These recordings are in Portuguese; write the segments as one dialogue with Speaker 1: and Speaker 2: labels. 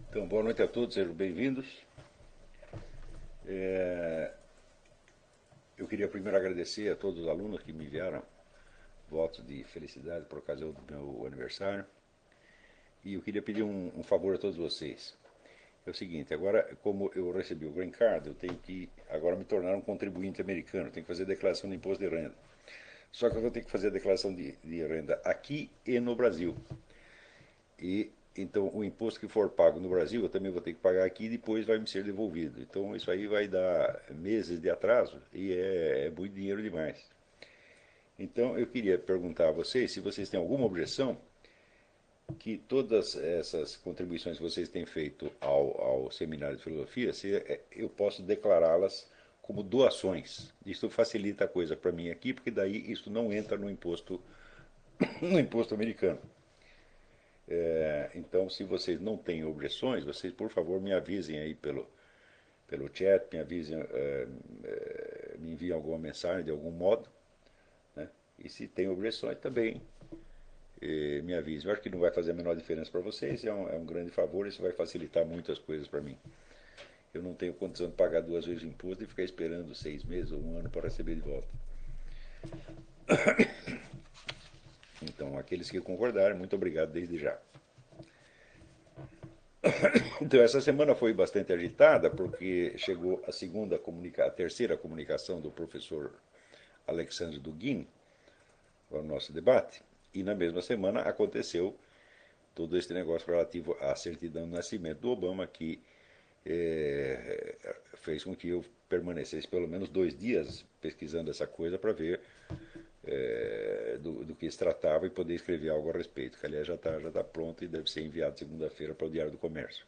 Speaker 1: Então, boa noite a todos, sejam bem-vindos. Eu queria primeiro agradecer a todos os alunos que me enviaram votos de felicidade por ocasião do meu aniversário. E eu queria pedir um favor a todos vocês. É o seguinte, agora, como eu recebi o Green Card, eu tenho que agora me tornar um contribuinte americano, eu tenho que fazer declaração de imposto de renda. Só que eu vou ter que fazer a declaração de renda aqui e no Brasil. E então o imposto que for pago no Brasil eu também vou ter que pagar aqui e depois vai me ser devolvido. Então isso aí vai dar meses de atraso e é muito dinheiro demais. Então eu queria perguntar a vocês se vocês têm alguma objeção que todas essas contribuições que vocês têm feito ao seminário de filosofia, se eu posso declará-las como doações. Isso facilita a coisa para mim aqui, porque daí isso não entra no imposto, no imposto americano. Então, se vocês não têm objeções, vocês, por favor, me avisem aí pelo chat, me avisem, me enviem alguma mensagem de algum modo, né? E se tem objeções também, me avisem. Eu acho que não vai fazer a menor diferença para vocês, é um grande favor, isso vai facilitar muitas coisas para mim. Eu não tenho condição de pagar duas vezes o imposto e ficar esperando 6 meses ou um ano para receber de volta. Então, aqueles que concordarem, muito obrigado desde já. Então, essa semana foi bastante agitada porque chegou a terceira comunicação do professor Alexandre Dugin para o nosso debate. E na mesma semana aconteceu todo esse negócio relativo à certidão de nascimento do Obama, que fez com que eu permanecesse pelo menos 2 dias pesquisando essa coisa para ver do que se tratava e poder escrever algo a respeito, que aliás já tá pronto e deve ser enviado segunda-feira para o Diário do Comércio.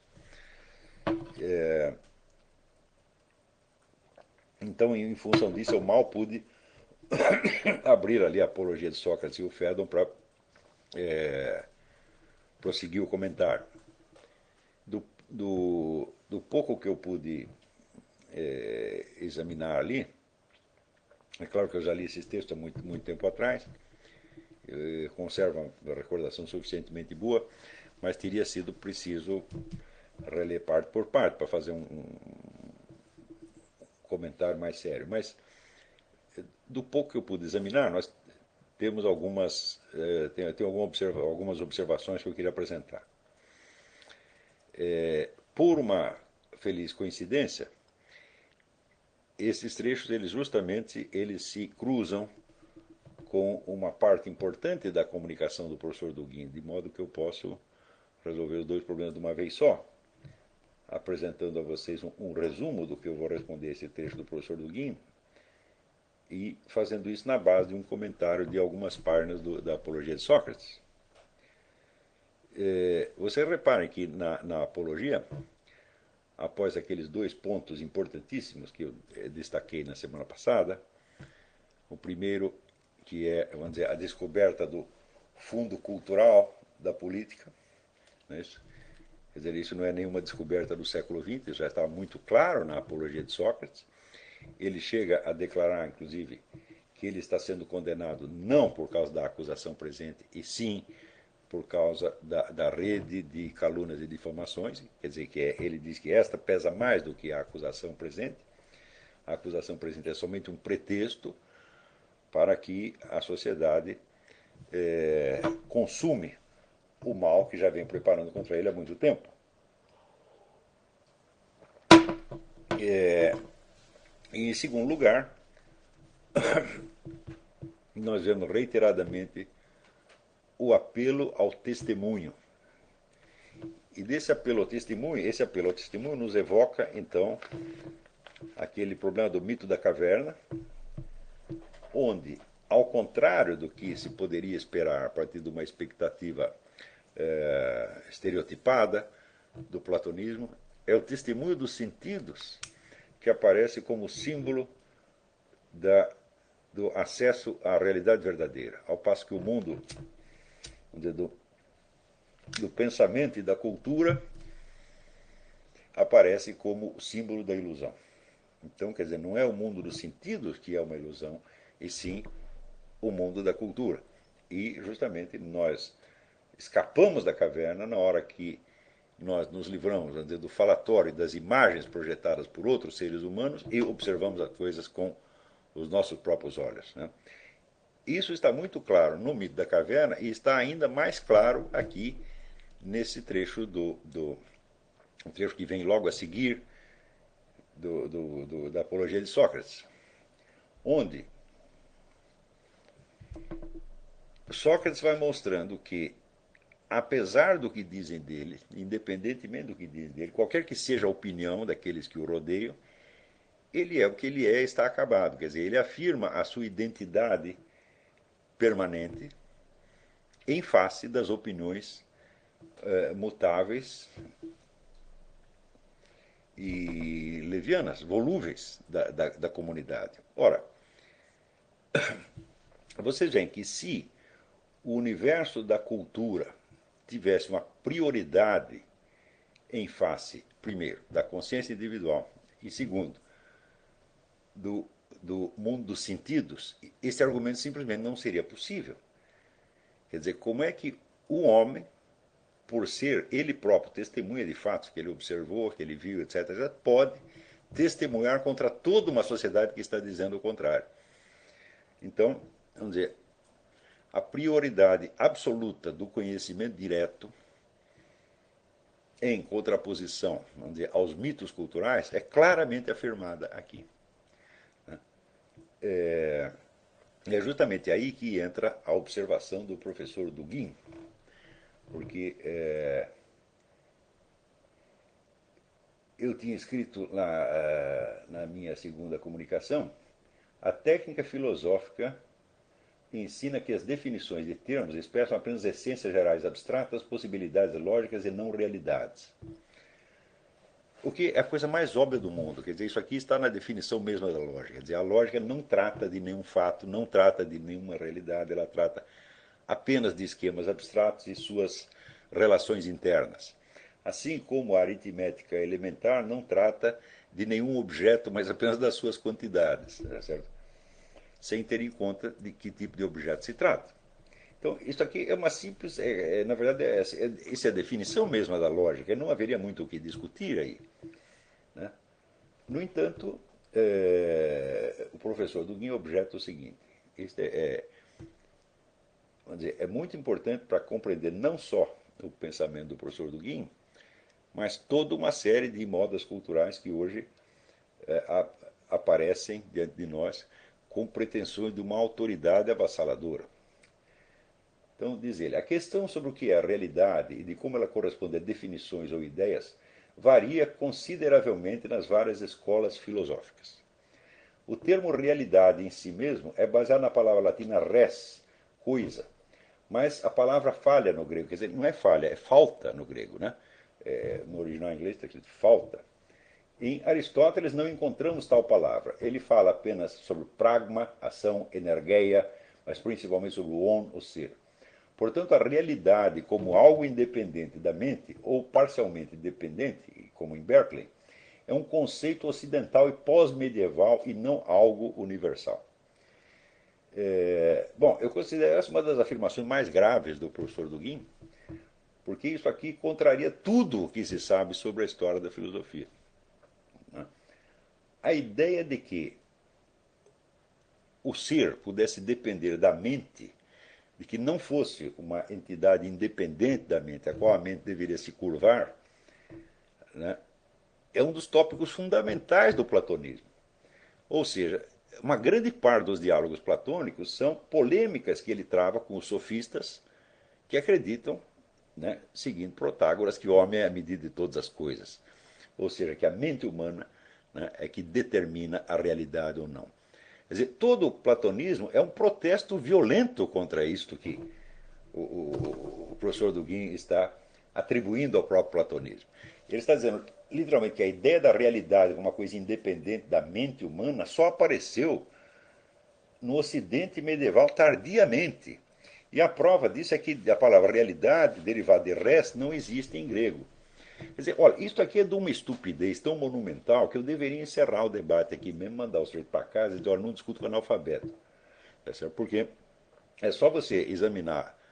Speaker 1: Então, em função disso, eu mal pude abrir ali a Apologia de Sócrates e o Fédon para prosseguir o comentário. Do pouco que eu pude examinar ali, é claro que eu já li esses textos há muito tempo atrás, conservo uma recordação suficientemente boa, mas teria sido preciso reler parte por parte para fazer um comentário mais sério. Mas do pouco que eu pude examinar, nós temos algumas observações que eu queria apresentar. Por uma feliz coincidência, esses trechos eles se cruzam com uma parte importante da comunicação do professor Dugin, de modo que eu posso resolver os dois problemas de uma vez só, apresentando a vocês um resumo do que eu vou responder a esse trecho do professor Dugin e fazendo isso na base de um comentário de algumas páginas da Apologia de Sócrates. Vocês reparem que na Apologia, após aqueles dois pontos importantíssimos que eu destaquei na semana passada, o primeiro, que é, vamos dizer, a descoberta do fundo cultural da política, não é isso? Quer dizer, isso não é nenhuma descoberta do século XX, isso já está muito claro na Apologia de Sócrates. Ele chega a declarar, inclusive, que ele está sendo condenado não por causa da acusação presente, e sim por causa da rede de calúnias e difamações. Quer dizer, ele diz que esta pesa mais do que a acusação presente. A acusação presente é somente um pretexto para que a sociedade consume o mal que já vem preparando contra ele há muito tempo. Em segundo lugar, nós vemos reiteradamente o apelo ao testemunho. E esse apelo ao testemunho nos evoca, então, aquele problema do mito da caverna, onde, ao contrário do que se poderia esperar a partir de uma expectativa estereotipada do platonismo, é o testemunho dos sentidos que aparece como símbolo do acesso à realidade verdadeira, ao passo que o mundo do pensamento e da cultura aparece como símbolo da ilusão. Então, quer dizer, não é o mundo dos sentidos que é uma ilusão, e sim o mundo da cultura. E, justamente, nós escapamos da caverna na hora que nós nos livramos, vamos dizer, do falatório e das imagens projetadas por outros seres humanos e observamos as coisas com os nossos próprios olhos. Né? Isso está muito claro no mito da caverna e está ainda mais claro aqui nesse trecho um trecho que vem logo a seguir da Apologia de Sócrates, onde Sócrates vai mostrando que, apesar do que dizem dele, independentemente do que dizem dele, qualquer que seja a opinião daqueles que o rodeiam, ele é o que ele é, está acabado. Quer dizer, ele afirma a sua identidade permanente em face das opiniões mutáveis e levianas, volúveis da comunidade. Ora, vocês veem que se o universo da cultura tivesse uma prioridade em face, primeiro, da consciência individual e, segundo, do mundo dos sentidos, esse argumento simplesmente não seria possível. Quer dizer, como é que o homem, por ser ele próprio testemunha de fatos que ele observou, que ele viu, etc., pode testemunhar contra toda uma sociedade que está dizendo o contrário? Então, vamos dizer, a prioridade absoluta do conhecimento direto, em contraposição, vamos dizer, aos mitos culturais, é claramente afirmada aqui. É justamente aí que entra a observação do professor Dugin, porque eu tinha escrito na minha segunda comunicação, a técnica filosófica ensina que as definições de termos expressam apenas essências gerais abstratas, possibilidades lógicas e não realidades. O que é a coisa mais óbvia do mundo. Quer dizer, isso aqui está na definição mesma da lógica. Quer dizer, a lógica não trata de nenhum fato, não trata de nenhuma realidade, ela trata apenas de esquemas abstratos e suas relações internas. Assim como a aritmética elementar não trata de nenhum objeto, mas apenas das suas quantidades, certo? Sem ter em conta de que tipo de objeto se trata. Então, isso aqui é uma simples, na verdade, isso é a definição mesma da lógica, não haveria muito o que discutir aí. Né? No entanto, o professor Dugin objeta o seguinte: este vamos dizer, é muito importante para compreender não só o pensamento do professor Dugin, mas toda uma série de modas culturais que hoje aparecem diante de nós com pretensões de uma autoridade avassaladora. Então, diz ele, a questão sobre o que é a realidade e de como ela corresponde a definições ou ideias varia consideravelmente nas várias escolas filosóficas. O termo realidade em si mesmo é baseado na palavra latina res, coisa, mas a palavra falha no grego, quer dizer, não é falha, é falta no grego, né? No original inglês está escrito falta. Em Aristóteles não encontramos tal palavra. Ele fala apenas sobre pragma, ação, energeia, mas principalmente sobre o on, o ser. Portanto, a realidade como algo independente da mente, ou parcialmente dependente, como em Berkeley, é um conceito ocidental e pós-medieval e não algo universal. Bom, eu considero essa uma das afirmações mais graves do professor Dugin, porque isso aqui contraria tudo o que se sabe sobre a história da filosofia. A ideia de que o ser pudesse depender da mente, de que não fosse uma entidade independente da mente, a qual a mente deveria se curvar, né, é um dos tópicos fundamentais do platonismo. Ou seja, uma grande parte dos diálogos platônicos são polêmicas que ele trava com os sofistas que acreditam, né, seguindo Protágoras, que o homem é a medida de todas as coisas. Ou seja, que a mente humana, né, é que determina a realidade ou não. Quer dizer, todo o platonismo é um protesto violento contra isto que o professor Dugin está atribuindo ao próprio platonismo. Ele está dizendo, literalmente, que a ideia da realidade como uma coisa independente da mente humana só apareceu no Ocidente medieval tardiamente. E a prova disso é que a palavra realidade, derivada de res, não existe em grego. Quer dizer, olha, isso aqui é de uma estupidez tão monumental que eu deveria encerrar o debate aqui mesmo, mandar o sujeito para casa e dizer, olha, não discuto com analfabeto. Tá certo? Porque é só você examinar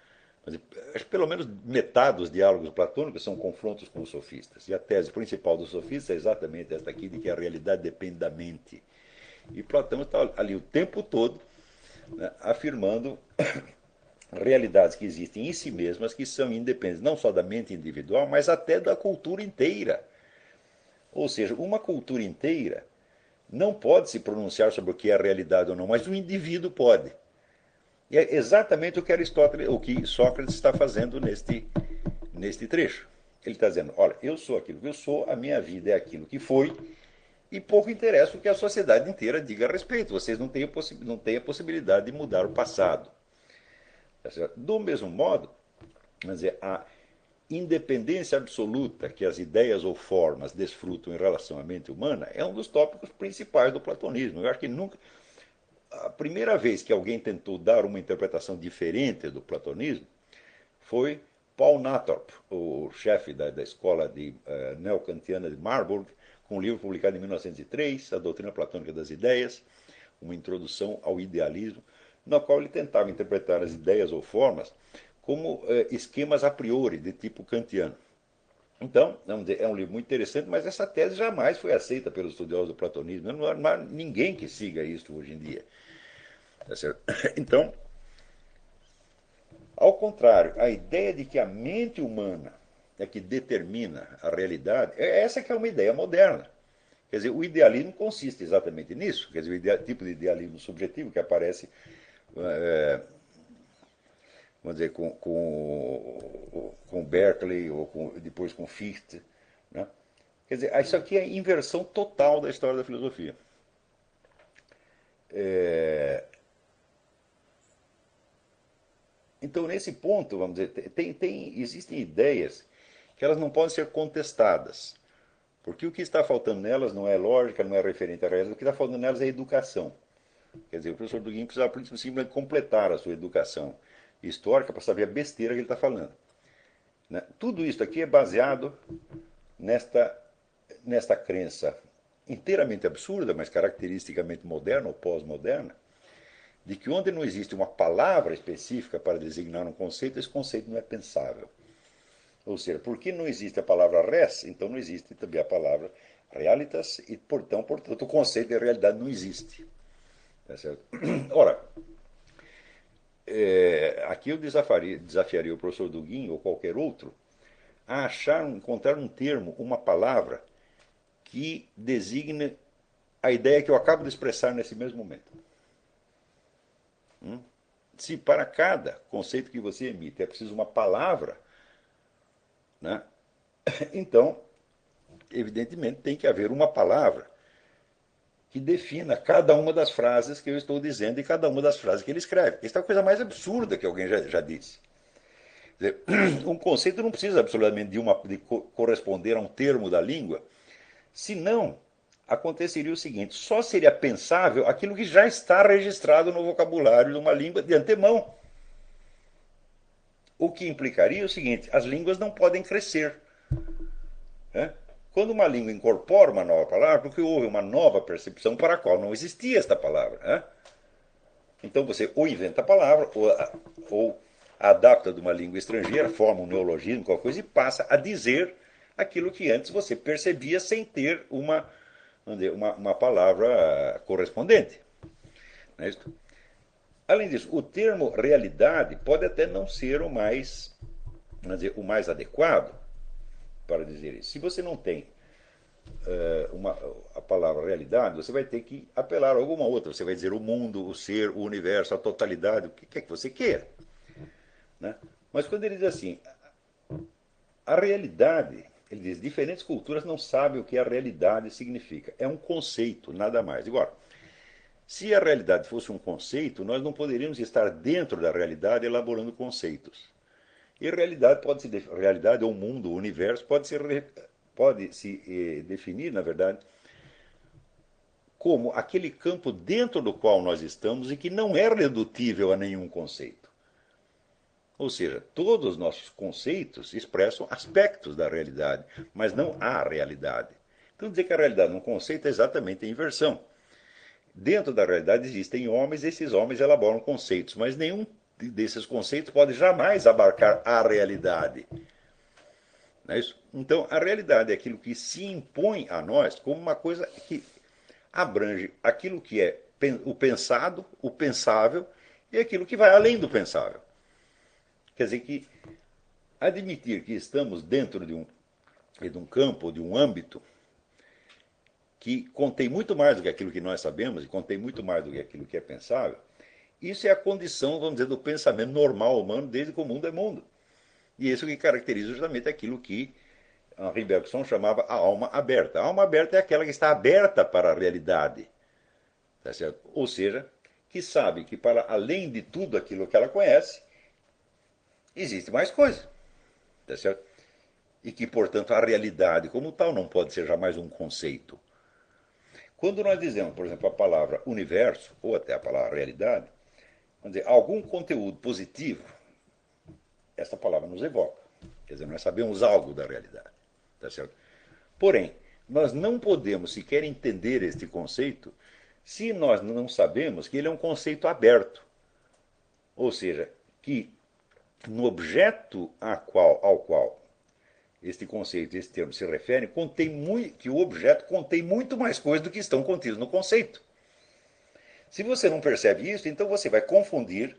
Speaker 1: acho que pelo menos metade dos diálogos platônicos são confrontos com os sofistas. E a tese principal dos sofistas é exatamente esta aqui, de que a realidade depende da mente. E Platão está ali o tempo todo, né, afirmando realidades que existem em si mesmas, que são independentes não só da mente individual, mas até da cultura inteira. Ou seja, uma cultura inteira não pode se pronunciar sobre o que é realidade ou não, mas o indivíduo pode. E é exatamente o que Sócrates está fazendo neste trecho. Ele está dizendo, olha, eu sou aquilo que eu sou, a minha vida é aquilo que foi, e pouco interessa o que a sociedade inteira diga a respeito. Vocês não têm a possibilidade de mudar o passado. Do mesmo modo, quer dizer, a independência absoluta que as ideias ou formas desfrutam em relação à mente humana é um dos tópicos principais do platonismo. Eu acho que nunca. A primeira vez que alguém tentou dar uma interpretação diferente do platonismo foi Paul Nathorp, o chefe da escola neocantiana de Marburg, com um livro publicado em 1903, A Doutrina Platônica das Ideias, uma introdução ao idealismo, na qual ele tentava interpretar as ideias ou formas como esquemas a priori, de tipo kantiano. Então, vamos dizer, é um livro muito interessante, mas essa tese jamais foi aceita pelos estudiosos do platonismo. Não há ninguém que siga isso hoje em dia. Tá certo? Então, ao contrário, a ideia de que a mente humana é que determina a realidade, essa que é uma ideia moderna. Quer dizer, o idealismo consiste exatamente nisso. Quer dizer, o tipo de idealismo subjetivo que aparece, vamos dizer, com Berkeley ou depois com Fichte. Né? Quer dizer, isso aqui é a inversão total da história da filosofia. Então, nesse ponto, vamos dizer, existem ideias que elas não podem ser contestadas. Porque o que está faltando nelas não é lógica, não é referente à realidade, o que está faltando nelas é educação. Quer dizer, o professor Dugin precisa simplesmente completar a sua educação histórica para saber a besteira que ele está falando. Né? Tudo isso aqui é baseado nesta crença inteiramente absurda, mas caracteristicamente moderna ou pós-moderna, de que onde não existe uma palavra específica para designar um conceito, esse conceito não é pensável. Ou seja, porque não existe a palavra res, então não existe também a palavra realitas, e portanto o conceito de realidade não existe. Tá certo? Ora, aqui eu desafiaria o professor Dugin ou qualquer outro a encontrar um termo, uma palavra que designe a ideia que eu acabo de expressar nesse mesmo momento. Se para cada conceito que você emite é preciso uma palavra, né, então, evidentemente, tem que haver uma palavra que defina cada uma das frases que eu estou dizendo e cada uma das frases que ele escreve. Isso é a coisa mais absurda que alguém já disse. Um conceito não precisa absolutamente de corresponder a um termo da língua, senão aconteceria o seguinte: só seria pensável aquilo que já está registrado no vocabulário de uma língua de antemão. O que implicaria o seguinte: as línguas não podem crescer. Né? Quando uma língua incorpora uma nova palavra, porque houve uma nova percepção para a qual não existia esta palavra. Né? Então você ou inventa a palavra, ou adapta de uma língua estrangeira, forma um neologismo, qualquer coisa, e passa a dizer aquilo que antes você percebia sem ter uma palavra correspondente. Não é isso? Além disso, o termo realidade pode até não ser o mais adequado para dizer isso. Se você não tem a palavra realidade, você vai ter que apelar a alguma outra. Você vai dizer o mundo, o ser, o universo, a totalidade, o que quer que você queira. Né? Mas quando ele diz assim, a realidade, ele diz, diferentes culturas não sabem o que a realidade significa. É um conceito, nada mais. Agora, se a realidade fosse um conceito, nós não poderíamos estar dentro da realidade elaborando conceitos. E realidade ou mundo, o universo, pode se definir, na verdade, como aquele campo dentro do qual nós estamos e que não é redutível a nenhum conceito. Ou seja, todos os nossos conceitos expressam aspectos da realidade, mas não a realidade. Então, dizer que a realidade é um conceito é exatamente a inversão. Dentro da realidade existem homens, e esses homens elaboram conceitos, mas nenhum desses conceitos pode jamais abarcar a realidade. Não é isso? Então, a realidade é aquilo que se impõe a nós como uma coisa que abrange aquilo que é o pensado, o pensável e aquilo que vai além do pensável. Quer dizer que admitir que estamos dentro de um campo, de um âmbito, que contém muito mais do que aquilo que nós sabemos e contém muito mais do que aquilo que é pensável, isso é a condição, vamos dizer, do pensamento normal humano desde que o mundo é mundo. E isso que caracteriza justamente aquilo que Henri Bergson chamava a alma aberta. A alma aberta é aquela que está aberta para a realidade. Tá certo? Ou seja, que sabe que para além de tudo aquilo que ela conhece, existe mais coisa. Tá certo? E que, portanto, a realidade como tal não pode ser jamais um conceito. Quando nós dizemos, por exemplo, a palavra universo, ou até a palavra realidade, vamos dizer, algum conteúdo positivo, essa palavra nos evoca. Quer dizer, nós sabemos algo da realidade. Tá certo? Porém, nós não podemos sequer entender este conceito se nós não sabemos que ele é um conceito aberto. Ou seja, que no objeto ao qual este conceito, este termo se refere, que o objeto contém muito mais coisas do que estão contidas no conceito. Se você não percebe isso, então você vai confundir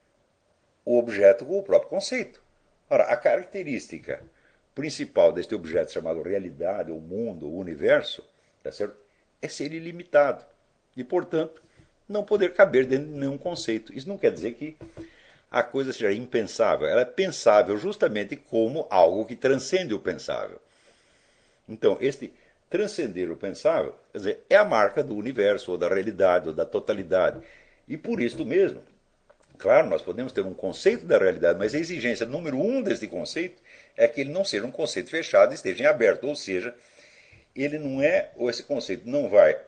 Speaker 1: o objeto com o próprio conceito. Ora, a característica principal deste objeto chamado realidade, ou mundo, ou universo, tá certo? É ser ilimitado. E, portanto, não poder caber dentro de nenhum conceito. Isso não quer dizer que a coisa seja impensável. Ela é pensável justamente como algo que transcende o pensável. Então, este transcender o pensável, quer dizer, é a marca do universo, ou da realidade, ou da totalidade. E por isso mesmo, claro, nós podemos ter um conceito da realidade, mas a exigência número um desse conceito é que ele não seja um conceito fechado e esteja em aberto. Ou seja, ele não é, ou esse conceito não vai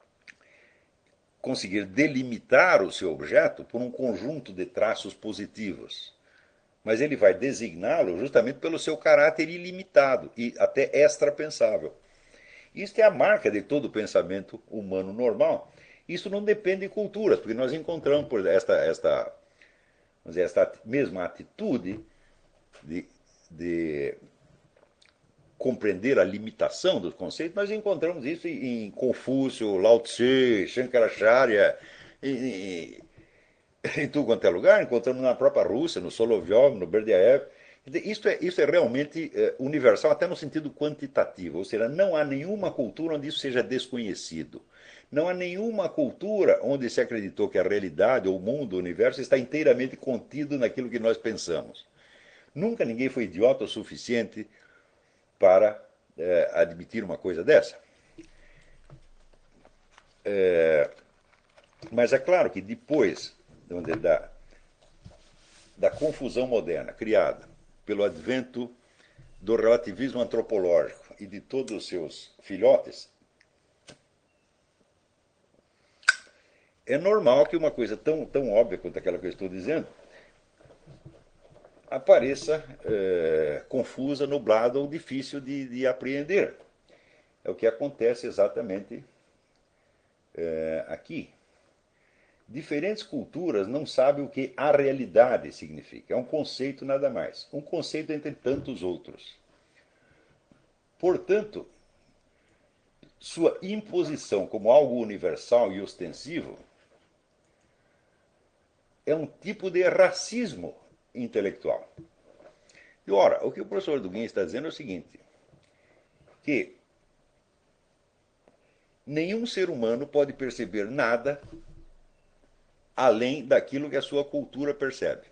Speaker 1: conseguir delimitar o seu objeto por um conjunto de traços positivos, mas ele vai designá-lo justamente pelo seu caráter ilimitado e até extrapensável. Isto é a marca de todo o pensamento humano normal. Isso não depende de culturas, porque nós encontramos por vamos dizer, esta mesma atitude de compreender a limitação dos conceitos, nós encontramos isso em Confúcio, Lao Tse, Shankaracharya, em, em tudo quanto é lugar, encontramos na própria Rússia, no Solovyov, no Berdyaev. Isso é realmente universal, até no sentido quantitativo, ou seja, não há nenhuma cultura onde isso seja desconhecido. Não há nenhuma cultura onde se acreditou que a realidade, ou o mundo, o universo, está inteiramente contido naquilo que nós pensamos. Nunca ninguém foi idiota o suficiente para admitir uma coisa dessa. Mas é claro que depois da confusão moderna criada pelo advento do relativismo antropológico e de todos os seus filhotes, é normal que uma coisa tão óbvia quanto aquela que eu estou dizendo apareça confusa, nublada ou difícil de apreender. É o que acontece exatamente aqui. Diferentes culturas não sabem o que a realidade significa. É um conceito nada mais. Um conceito entre tantos outros. Portanto, sua imposição como algo universal e ostensivo é um tipo de racismo intelectual. E ora, o que o professor Dugin está dizendo é o seguinte, que nenhum ser humano pode perceber nada além daquilo que a sua cultura percebe.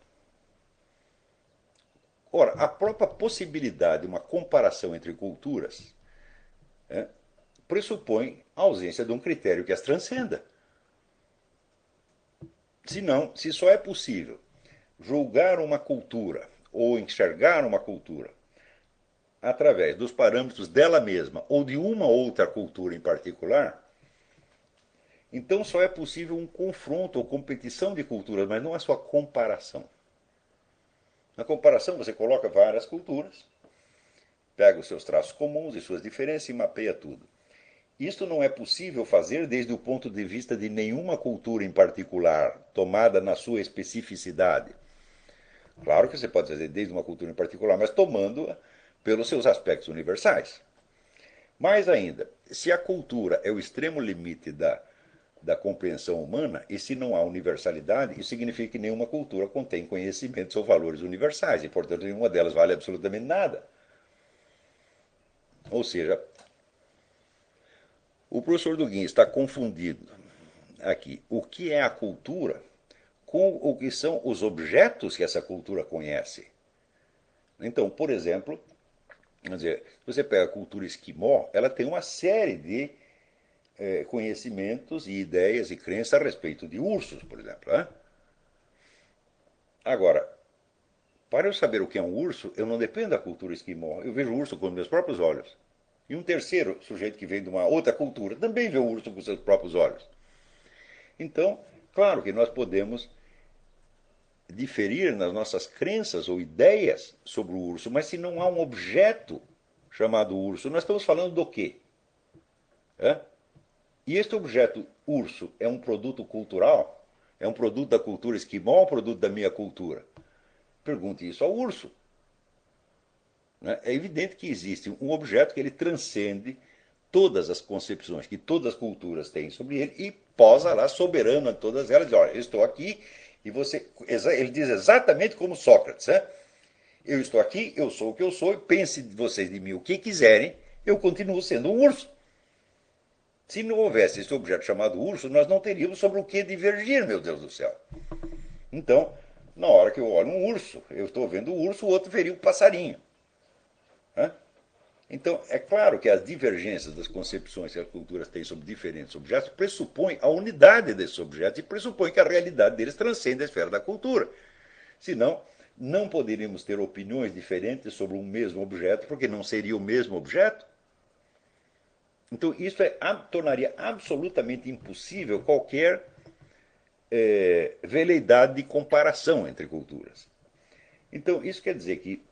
Speaker 1: Ora, a própria possibilidade de uma comparação entre culturas pressupõe a ausência de um critério que as transcenda. Se só é possível julgar uma cultura ou enxergar uma cultura através dos parâmetros dela mesma ou de uma outra cultura em particular, então só é possível um confronto ou competição de culturas, mas não a sua comparação. Na comparação você coloca várias culturas, pega os seus traços comuns e suas diferenças e mapeia tudo. Isto não é possível fazer desde o ponto de vista de nenhuma cultura em particular, tomada na sua especificidade. Claro que você pode fazer desde uma cultura em particular, mas tomando-a pelos seus aspectos universais. Mais ainda, se a cultura é o extremo limite da compreensão humana, e se não há universalidade, isso significa que nenhuma cultura contém conhecimentos ou valores universais, e portanto nenhuma delas vale absolutamente nada. Ou seja, o professor Dugin está confundindo aqui o que é a cultura com o que são os objetos que essa cultura conhece. Então, por exemplo, quer dizer, se você pega a cultura esquimó, ela tem uma série de conhecimentos e ideias e crenças a respeito de ursos, por exemplo. Né? Agora, para eu saber o que é um urso, eu não dependo da cultura esquimó. Eu vejo o urso com meus próprios olhos. E um terceiro sujeito que vem de uma outra cultura também vê o urso com seus próprios olhos. Então, claro que nós podemos diferir nas nossas crenças ou ideias sobre o urso, mas se não há um objeto chamado urso, nós estamos falando do quê? É? E este objeto urso é um produto cultural? É um produto da cultura esquimó ou um produto da minha cultura? Pergunte isso ao urso. Né? É evidente que existe um objeto que ele transcende todas as concepções que todas as culturas têm sobre ele e posa lá soberano a todas elas. Diz, olha, eu estou aqui e você. Ele diz exatamente como Sócrates. Né? Eu estou aqui, eu sou o que eu sou, e pense vocês de mim o que quiserem, eu continuo sendo um urso. Se não houvesse esse objeto chamado urso, nós não teríamos sobre o que divergir, meu Deus do céu. Então, na hora que eu olho um urso, eu estou vendo o urso, o outro veria o passarinho. Né? Então, é claro que as divergências das concepções que as culturas têm sobre diferentes objetos pressupõem a unidade desses objetos e pressupõem que a realidade deles transcende a esfera da cultura. Senão, não poderíamos ter opiniões diferentes sobre um mesmo objeto, porque não seria o mesmo objeto. Então, isso tornaria absolutamente impossível qualquer veleidade de comparação entre culturas. Então, isso quer dizer que,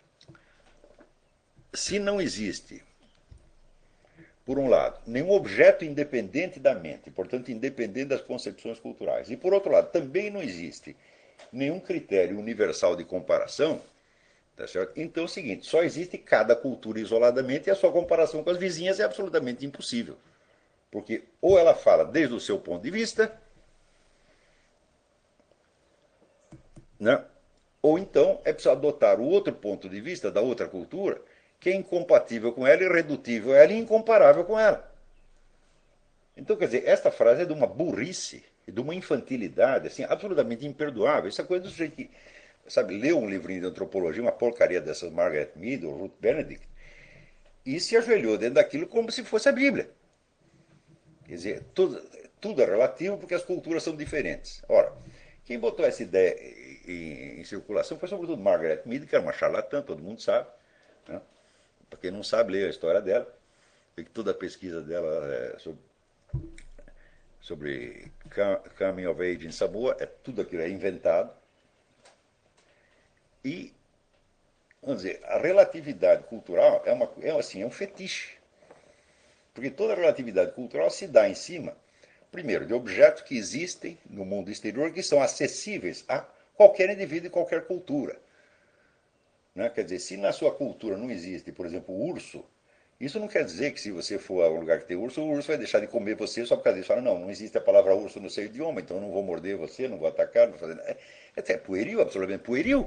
Speaker 1: se não existe, por um lado, nenhum objeto independente da mente, portanto, independente das concepções culturais, e, por outro lado, também não existe nenhum critério universal de comparação, tá certo? Então é o seguinte, só existe cada cultura isoladamente e a sua comparação com as vizinhas é absolutamente impossível. Porque ou ela fala desde o seu ponto de vista, né? Ou então é preciso adotar o outro ponto de vista da outra cultura, que é incompatível com ela, irredutível a ela e incomparável com ela. Então, quer dizer, esta frase é de uma burrice, de uma infantilidade, assim, absolutamente imperdoável. Isso é coisa do sujeito que, sabe, leu um livrinho de antropologia, uma porcaria dessas Margaret Mead ou Ruth Benedict, e se ajoelhou dentro daquilo como se fosse a Bíblia. Quer dizer, tudo é relativo porque as culturas são diferentes. Ora, quem botou essa ideia em circulação foi sobretudo Margaret Mead, que era uma charlatã, todo mundo sabe. Né? Para quem não sabe, lê a história dela. Vê que toda a pesquisa dela é sobre Coming of Age em Samoa, tudo aquilo é inventado. E, vamos dizer, a relatividade cultural é um fetiche. Porque toda relatividade cultural se dá em cima, primeiro, de objetos que existem no mundo exterior que são acessíveis a qualquer indivíduo e qualquer cultura. Né? Quer dizer, se na sua cultura não existe, por exemplo, o urso, isso não quer dizer que se você for a um lugar que tem urso, o urso vai deixar de comer você só por causa disso. Fala, não, não existe a palavra urso no seu idioma, então eu não vou morder você, não vou atacar, não vou fazer nada. É pueril, absolutamente pueril.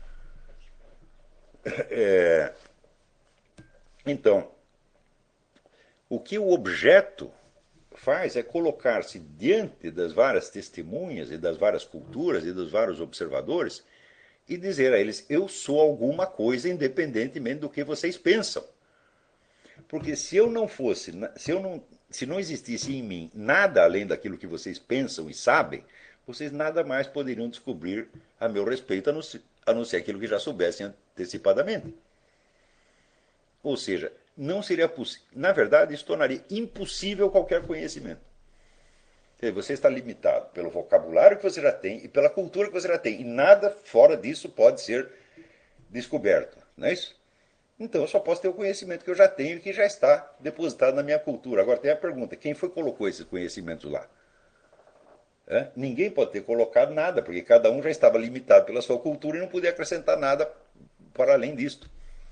Speaker 1: Então, o que o objeto faz é colocar-se diante das várias testemunhas e das várias culturas e dos vários observadores e dizer a eles: eu sou alguma coisa independentemente do que vocês pensam. Porque se eu não fosse, se não existisse em mim nada além daquilo que vocês pensam e sabem, vocês nada mais poderiam descobrir a meu respeito a não ser aquilo que já soubessem antecipadamente. Ou seja, não seria possível. Na verdade, isso tornaria impossível qualquer conhecimento. Você está limitado pelo vocabulário que você já tem e pela cultura que você já tem. E nada fora disso pode ser descoberto. Não é isso? Então eu só posso ter o conhecimento que eu já tenho e que já está depositado na minha cultura. Agora tem a pergunta: quem foi que colocou esses conhecimentos lá? Ninguém pode ter colocado nada, porque cada um já estava limitado pela sua cultura e não podia acrescentar nada para além disto.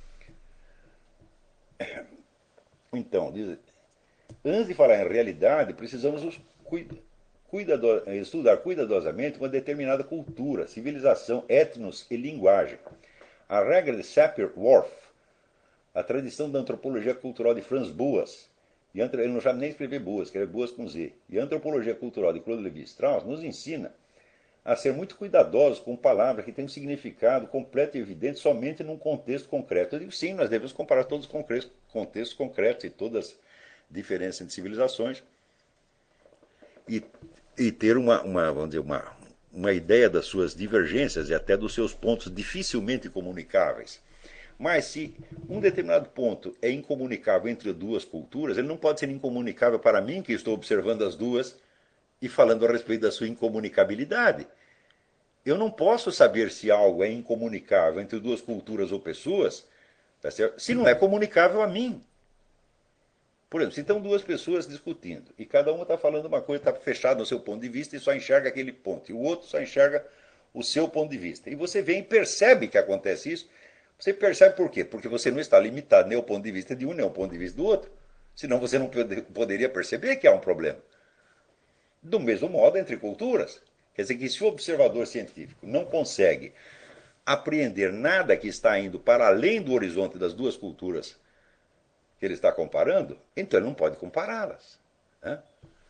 Speaker 1: Então, antes de falar em realidade, precisamos estudar cuidadosamente uma determinada cultura, civilização, etnos e linguagem. A regra de Sapir-Whorf, a tradição da antropologia cultural de Franz Boas, ele não sabe nem escrever Boas, escreve Boas com Z, e a antropologia cultural de Claude Lévi-Strauss nos ensina a ser muito cuidadosos com palavras que têm um significado completo e evidente somente num contexto concreto. Eu digo, sim, nós devemos comparar todos os contextos concretos e todas as diferenças entre civilizações e, e ter vamos dizer, uma ideia das suas divergências e até dos seus pontos dificilmente comunicáveis. Mas se um determinado ponto é incomunicável entre duas culturas, ele não pode ser incomunicável para mim, que estou observando as duas e falando a respeito da sua incomunicabilidade. Eu não posso saber se algo é incomunicável entre duas culturas ou pessoas, tá certo? Se não é comunicável a mim. Por exemplo, se estão duas pessoas discutindo e cada uma está falando uma coisa, está fechada no seu ponto de vista e só enxerga aquele ponto, e o outro só enxerga o seu ponto de vista. E você vem e percebe que acontece isso. Você percebe por quê? Porque você não está limitado nem ao ponto de vista de um, nem ao ponto de vista do outro. Senão você não poderia perceber que há um problema. Do mesmo modo entre culturas. Quer dizer que se o observador científico não consegue apreender nada que está indo para além do horizonte das duas culturas que ele está comparando, então ele não pode compará-las. Né?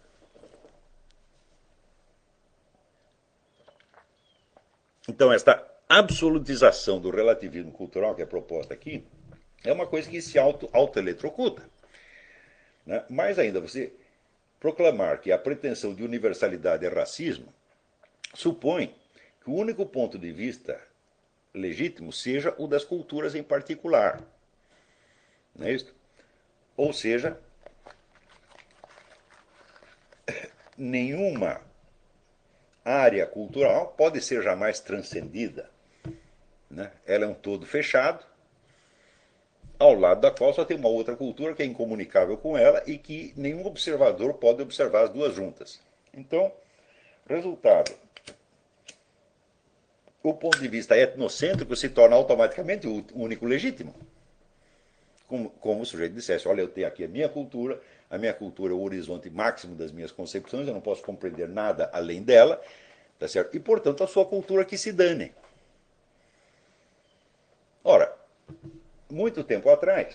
Speaker 1: Então, esta absolutização do relativismo cultural que é proposta aqui é uma coisa que se auto-eletrocuta. Né? Mais ainda, você proclamar que a pretensão de universalidade é racismo supõe que o único ponto de vista legítimo seja o das culturas em particular. Não é isso? Ou seja, nenhuma área cultural pode ser jamais transcendida. Né? Ela é um todo fechado, ao lado da qual só tem uma outra cultura que é incomunicável com ela e que nenhum observador pode observar as duas juntas. Então, resultado, o ponto de vista etnocêntrico se torna automaticamente o único legítimo. Como o sujeito dissesse, olha, eu tenho aqui a minha cultura é o horizonte máximo das minhas concepções, eu não posso compreender nada além dela, tá certo? E, portanto, a sua cultura que se dane. Ora, muito tempo atrás,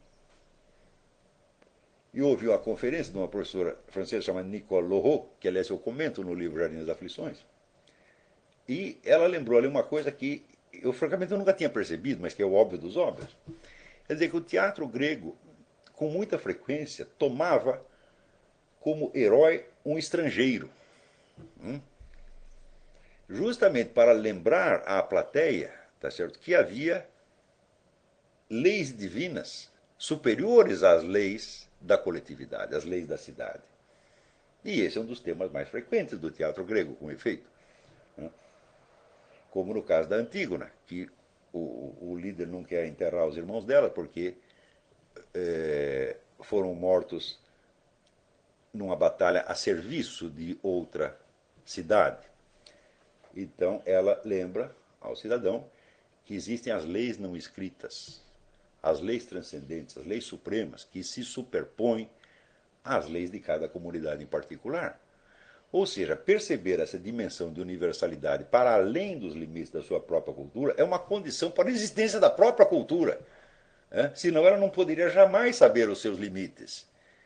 Speaker 1: eu ouvi uma conferência de uma professora francesa chamada Nicole Laurent, que, aliás, eu comento no livro Jardim das Aflições, e ela lembrou ali uma coisa que eu, francamente, eu nunca tinha percebido, mas que é o óbvio dos óbvios. Quer dizer que o teatro grego, com muita frequência, tomava como herói um estrangeiro. Justamente para lembrar à plateia, tá certo, que havia leis divinas superiores às leis da coletividade, às leis da cidade. E esse é um dos temas mais frequentes do teatro grego, com efeito. Como no caso da Antígona, que o líder não quer enterrar os irmãos dela porque foram mortos numa batalha a serviço de outra cidade. Então ela lembra ao cidadão que existem as leis não escritas, as leis transcendentes, as leis supremas, que se superpõem às leis de cada comunidade em particular. Ou seja, perceber essa dimensão de universalidade para além dos limites da sua própria cultura é uma condição para a existência da própria cultura. Senão ela não poderia jamais saber os seus limites.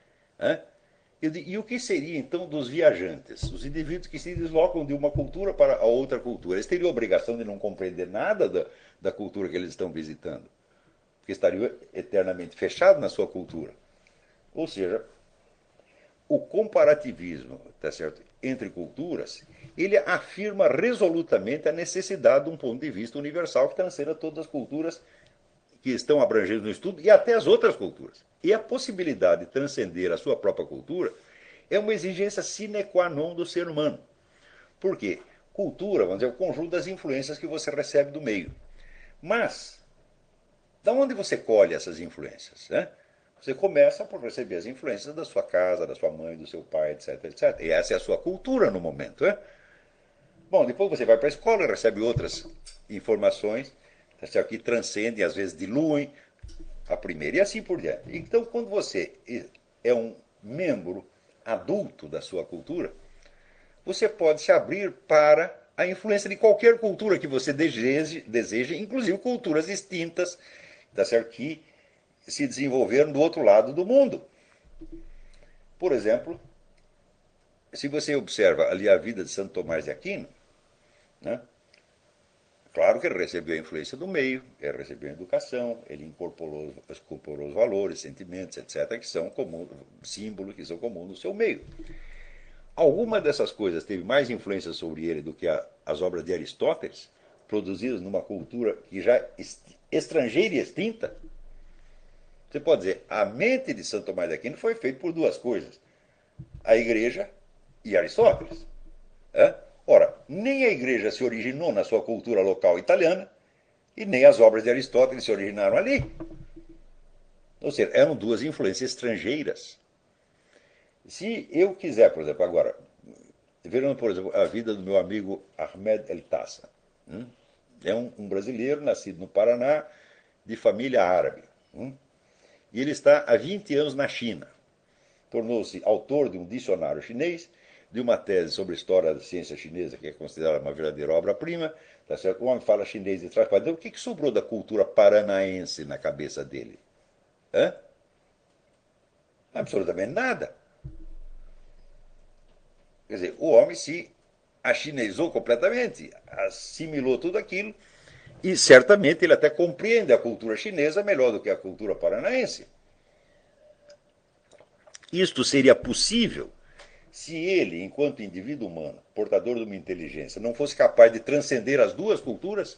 Speaker 1: E o que seria então dos viajantes? Os indivíduos que se deslocam de uma cultura para a outra cultura. Eles teriam a obrigação de não compreender nada da cultura que eles estão visitando, porque estariam eternamente fechados na sua cultura. Ou seja, o comparativismo, tá certo, entre culturas, ele afirma resolutamente a necessidade de um ponto de vista universal que transcenda todas as culturas que estão abrangidas no estudo e até as outras culturas. E a possibilidade de transcender a sua própria cultura é uma exigência sine qua non do ser humano. Por quê? Cultura, vamos dizer, é o conjunto das influências que você recebe do meio. Mas, da onde você colhe essas influências? Você começa por receber as influências da sua casa, da sua mãe, do seu pai, etc, etc. E essa é a sua cultura no momento, né? Bom, depois você vai para a escola e recebe outras informações, tá certo? Que transcendem, às vezes diluem a primeira e assim por diante. Então, quando você é um membro adulto da sua cultura, você pode se abrir para a influência de qualquer cultura que você deseje, inclusive culturas distintas, tá certo? Que se desenvolveram do outro lado do mundo. Por exemplo, se você observa ali a vida de Santo Tomás de Aquino, né? Claro que ele recebeu a influência do meio, ele recebeu a educação, ele incorporou os valores, sentimentos, etc., que são comuns, símbolos que são comuns no seu meio. Alguma dessas coisas teve mais influência sobre ele do que as obras de Aristóteles, produzidas numa cultura que já estrangeira e extinta? Você pode dizer, a mente de Santo Tomás de Aquino foi feita por duas coisas, a igreja e Aristóteles. É? Ora, nem a igreja se originou na sua cultura local italiana, e nem as obras de Aristóteles se originaram ali. Ou seja, eram duas influências estrangeiras. Se eu quiser, por exemplo, agora, vendo, por exemplo, a vida do meu amigo Ahmed El Tassa, é um brasileiro nascido no Paraná, de família árabe. E ele está há 20 anos na China. Tornou-se autor de um dicionário chinês, de uma tese sobre a história da ciência chinesa, que é considerada uma verdadeira obra-prima. Tá certo? O homem fala chinês de trás para dentro. O que sobrou da cultura paranaense na cabeça dele? Hã? Absolutamente nada. Quer dizer, o homem se achinesou completamente, assimilou tudo aquilo, e certamente ele até compreende a cultura chinesa melhor do que a cultura paranaense. Isto seria possível se ele, enquanto indivíduo humano, portador de uma inteligência, não fosse capaz de transcender as duas culturas?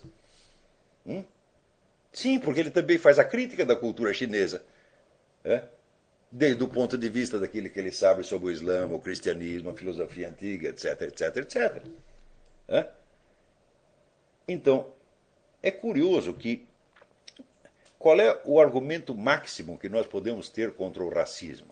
Speaker 1: Sim, porque ele também faz a crítica da cultura chinesa. É? Desde o ponto de vista daquilo que ele sabe sobre o Islã, o cristianismo, a filosofia antiga, etc, etc, etc. É? Então, é curioso que qual é o argumento máximo que nós podemos ter contra o racismo?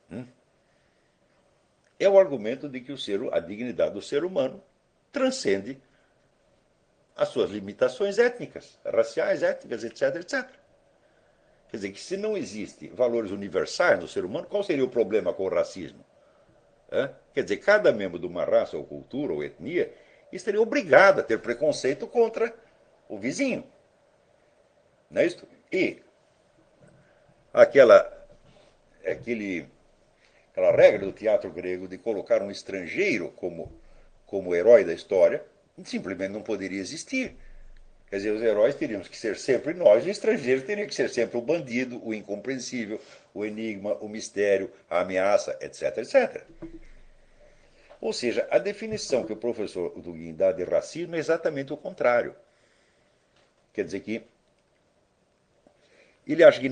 Speaker 1: É o argumento de que a dignidade do ser humano transcende as suas limitações étnicas, raciais, étnicas, etc, etc. Quer dizer, que se não existem valores universais no ser humano, qual seria o problema com o racismo? Quer dizer, cada membro de uma raça ou cultura ou etnia estaria obrigado a ter preconceito contra o vizinho. Não é isso? E aquela, aquele, aquela regra do teatro grego de colocar um estrangeiro como herói da história simplesmente não poderia existir. Quer dizer, os heróis teríamos que ser sempre nós, e o estrangeiro teria que ser sempre o bandido, o incompreensível, o enigma, o mistério, a ameaça, etc, etc. Ou seja, a definição que o professor Dugin dá de racismo é exatamente o contrário. Quer dizer que ele acha que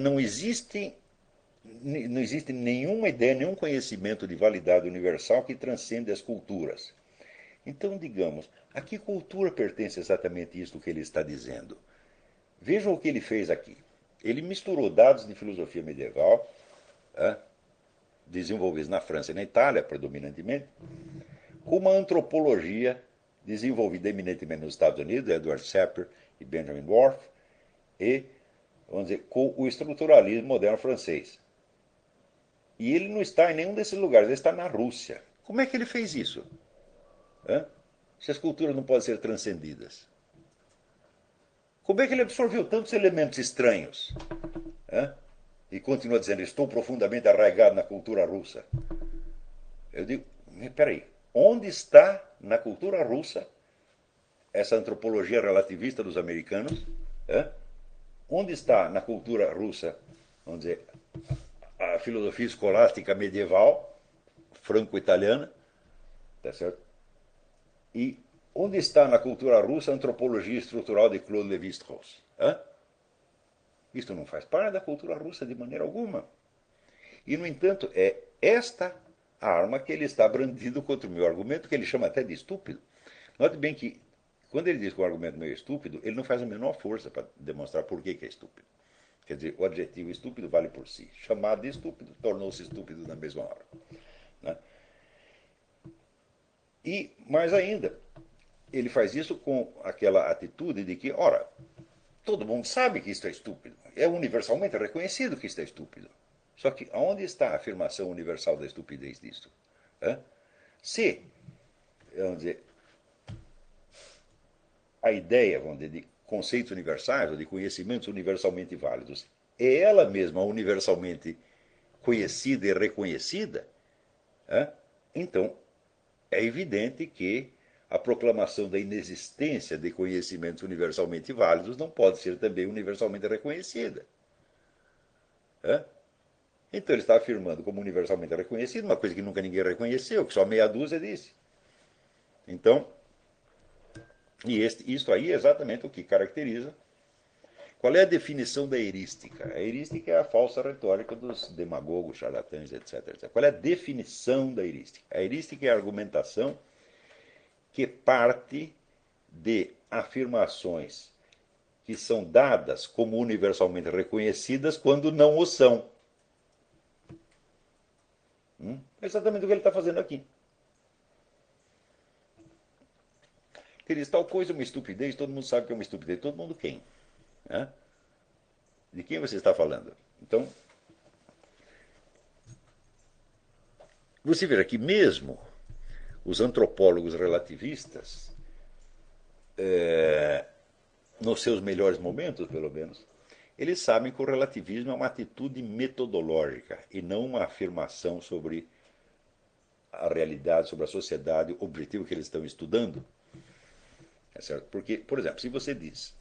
Speaker 1: não existe nenhuma ideia, nenhum conhecimento de validade universal que transcende as culturas. Então, digamos, a que cultura pertence exatamente isso que ele está dizendo? Vejam o que ele fez aqui. Ele misturou dados de filosofia medieval, desenvolvidos na França e na Itália, predominantemente, com uma antropologia desenvolvida eminentemente nos Estados Unidos, Edward Sapir e Benjamin Whorf, e, vamos dizer, com o estruturalismo moderno francês. E ele não está em nenhum desses lugares, ele está na Rússia. Como é que ele fez isso? Se as culturas não podem ser transcendidas? Como é que ele absorveu tantos elementos estranhos? E continua dizendo, estou profundamente arraigado na cultura russa. Eu digo, peraí, onde está na cultura russa essa antropologia relativista dos americanos? Onde está na cultura russa, vamos dizer, a filosofia escolástica medieval, franco-italiana, tá certo? E onde está na cultura russa a antropologia estrutural de Claude Lévi-Strauss? Isto não faz parte da cultura russa de maneira alguma. E, no entanto, é esta arma que ele está brandindo contra o meu argumento, que ele chama até de estúpido. Note bem que, quando ele diz que o argumento meu é estúpido, ele não faz a menor força para demonstrar por que é estúpido. Quer dizer, o adjetivo estúpido vale por si. Chamado de estúpido, tornou-se estúpido na mesma hora. Né? E, mais ainda, ele faz isso com aquela atitude de que, ora, todo mundo sabe que isto é estúpido. É universalmente reconhecido que isto é estúpido. Só que onde está a afirmação universal da estupidez disto? Se, vamos dizer, a ideia, vamos dizer, de conceitos universais ou de conhecimentos universalmente válidos é ela mesma universalmente conhecida e reconhecida, então é evidente que a proclamação da inexistência de conhecimentos universalmente válidos não pode ser também universalmente reconhecida. Então ele está afirmando como universalmente reconhecido uma coisa que nunca ninguém reconheceu, que só meia dúzia disse. Então, isso aí é exatamente o que caracteriza. Qual é a definição da erística? A erística é a falsa retórica dos demagogos, charlatães, etc. Qual é a definição da erística? A erística é a argumentação que parte de afirmações que são dadas como universalmente reconhecidas quando não o são. É exatamente o que ele está fazendo aqui. Ele diz, tal coisa é uma estupidez, todo mundo sabe que é uma estupidez. Todo mundo quem? De quem você está falando? Então, você vê que mesmo os antropólogos relativistas, nos seus melhores momentos, pelo menos, eles sabem que o relativismo é uma atitude metodológica e não uma afirmação sobre a realidade, sobre a sociedade, o objetivo que eles estão estudando. É certo? Porque, por exemplo, se você diz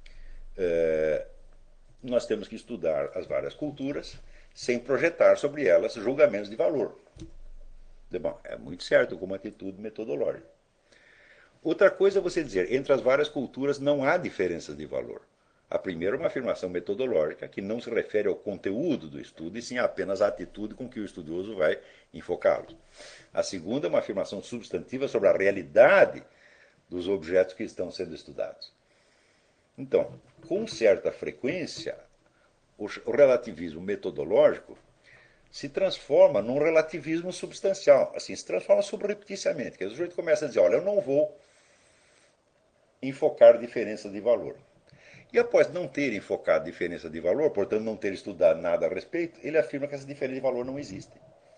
Speaker 1: nós temos que estudar as várias culturas sem projetar sobre elas julgamentos de valor. Bom, é muito certo como atitude metodológica. Outra coisa é você dizer, entre as várias culturas não há diferenças de valor. A primeira é uma afirmação metodológica que não se refere ao conteúdo do estudo, e sim apenas à atitude com que o estudioso vai enfocá-lo. A segunda é uma afirmação substantiva sobre a realidade dos objetos que estão sendo estudados. Então, com certa frequência, o relativismo metodológico se transforma num relativismo substancial, assim, se transforma subrepticiamente. Quer dizer, o sujeito começa a dizer, olha, eu não vou enfocar diferença de valor. E após não ter enfocado diferença de valor, portanto não ter estudado nada a respeito, ele afirma que essa diferença de valor não existe.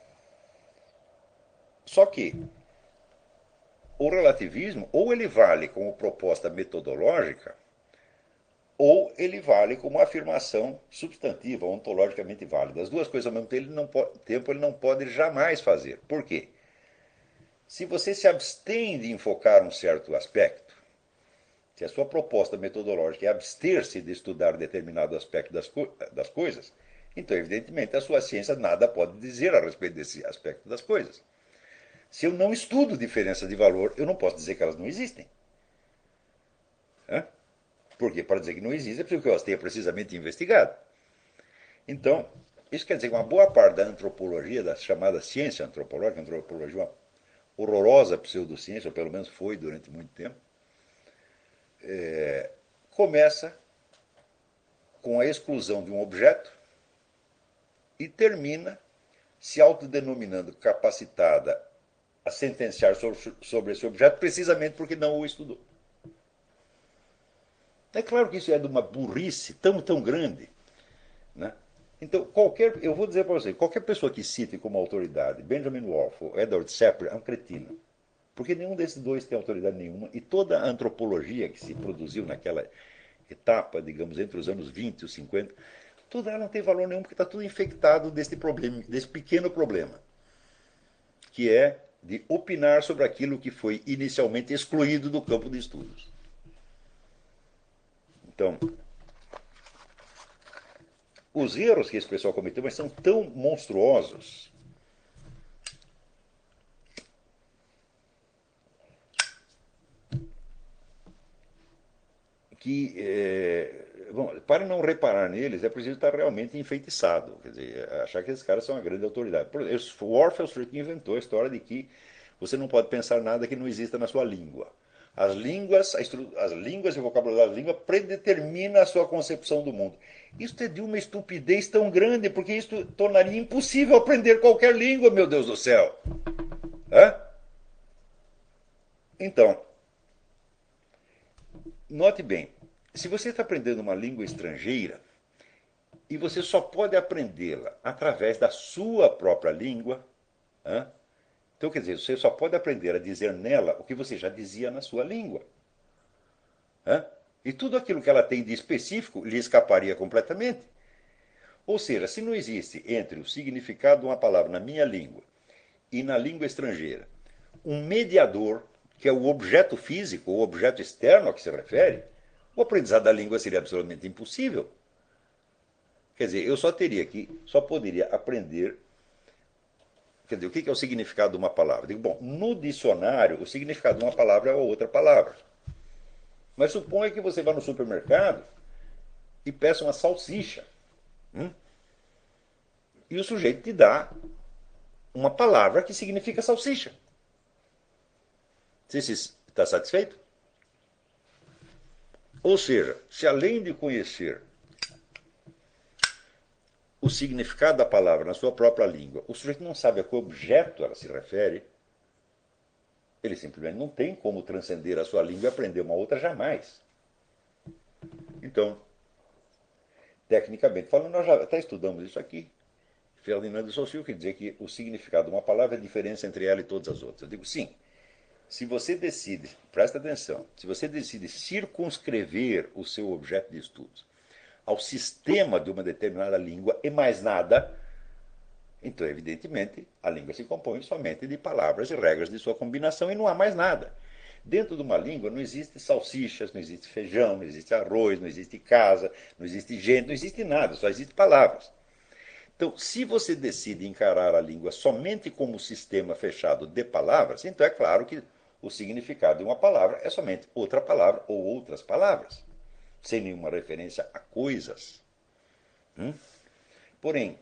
Speaker 1: Só que o relativismo, ou ele vale como proposta metodológica, ou ele vale como afirmação substantiva, ontologicamente válida. As duas coisas ao mesmo tempo ele não pode jamais fazer. Por quê? Se você se abstém de enfocar um certo aspecto, se a sua proposta metodológica é abster-se de estudar determinado aspecto das coisas, então, evidentemente, a sua ciência nada pode dizer a respeito desse aspecto das coisas. Se eu não estudo diferença de valor, eu não posso dizer que elas não existem. Porque para dizer que não existe é preciso que eu as tenha precisamente investigado. Então, isso quer dizer que uma boa parte da antropologia, da chamada ciência antropológica, a antropologia é uma horrorosa pseudociência, ou pelo menos foi durante muito tempo, começa com a exclusão de um objeto e termina se autodenominando capacitada a sentenciar sobre esse objeto precisamente porque não o estudou. É claro que isso é de uma burrice tão grande, né? Então, eu vou dizer para você, qualquer pessoa que cite como autoridade Benjamin Wolff ou Edward Sapir é um cretino. Porque nenhum desses dois tem autoridade nenhuma e toda a antropologia que se produziu naquela etapa, digamos, entre os anos 20 e os 50, toda ela não tem valor nenhum porque está tudo infectado desse problema, desse pequeno problema, que é de opinar sobre aquilo que foi inicialmente excluído do campo de estudos. Então, os erros que esse pessoal cometeu mas são tão monstruosos que, bom, para não reparar neles, é preciso estar realmente enfeitiçado. Quer dizer, achar que esses caras são uma grande autoridade. Por exemplo, o Orpheus foi que inventou a história de que você não pode pensar nada que não exista na sua língua. As línguas e o vocabulário da língua predetermina a sua concepção do mundo. Isso é de uma estupidez tão grande, porque isso tornaria impossível aprender qualquer língua, meu Deus do céu. Hã? Então, note bem, se você está aprendendo uma língua estrangeira e você só pode aprendê-la através da sua própria língua, hã? Então, quer dizer, você só pode aprender a dizer nela o que você já dizia na sua língua. Hã? E tudo aquilo que ela tem de específico lhe escaparia completamente. Ou seja, se não existe entre o significado de uma palavra na minha língua e na língua estrangeira um mediador, que é o objeto físico, o objeto externo a que se refere, o aprendizado da língua seria absolutamente impossível. Quer dizer, só poderia aprender. Quer dizer, o que é o significado de uma palavra? Digo, bom, no dicionário, o significado de uma palavra é outra palavra. Mas suponha que você vá no supermercado e peça uma salsicha. E o sujeito te dá uma palavra que significa salsicha. Você está satisfeito? Ou seja, se além de conhecer o significado da palavra na sua própria língua, o sujeito não sabe a que objeto ela se refere, ele simplesmente não tem como transcender a sua língua e aprender uma outra jamais. Então, tecnicamente falando, nós já até estudamos isso aqui. Ferdinand de Saussure quer dizer que o significado de uma palavra é a diferença entre ela e todas as outras. Eu digo, sim, se você decide, presta atenção, se você decide circunscrever o seu objeto de estudos ao sistema de uma determinada língua e mais nada, então, evidentemente, a língua se compõe somente de palavras e regras de sua combinação e não há mais nada. Dentro de uma língua não existe salsichas, não existe feijão, não existe arroz, não existe casa, não existe gente, não existe nada, só existe palavras. Então, se você decide encarar a língua somente como sistema fechado de palavras, então é claro que o significado de uma palavra é somente outra palavra ou outras palavras, sem nenhuma referência a coisas. Porém,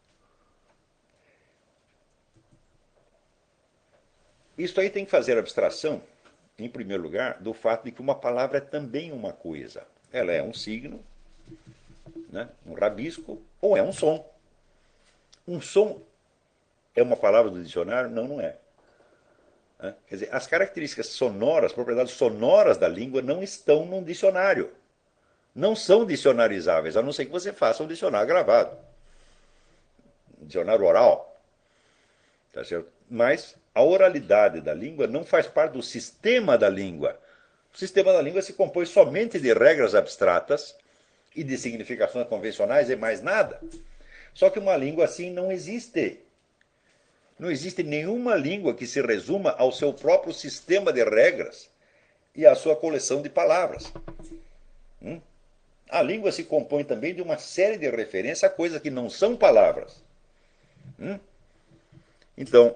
Speaker 1: isso aí tem que fazer abstração, em primeiro lugar, do fato de que uma palavra é também uma coisa. Ela é um signo, né, um rabisco, ou é um som. Um som é uma palavra do dicionário? Não, não é. Quer dizer, as características sonoras, propriedades sonoras da língua não estão num dicionário. Não são dicionarizáveis, a não ser que você faça um dicionário gravado. Um dicionário oral. Tá certo? Mas a oralidade da língua não faz parte do sistema da língua. O sistema da língua se compõe somente de regras abstratas e de significações convencionais e mais nada. Só que uma língua assim não existe. Não existe nenhuma língua que se resuma ao seu próprio sistema de regras e à sua coleção de palavras. A língua se compõe também de uma série de referências a coisas que não são palavras. Então,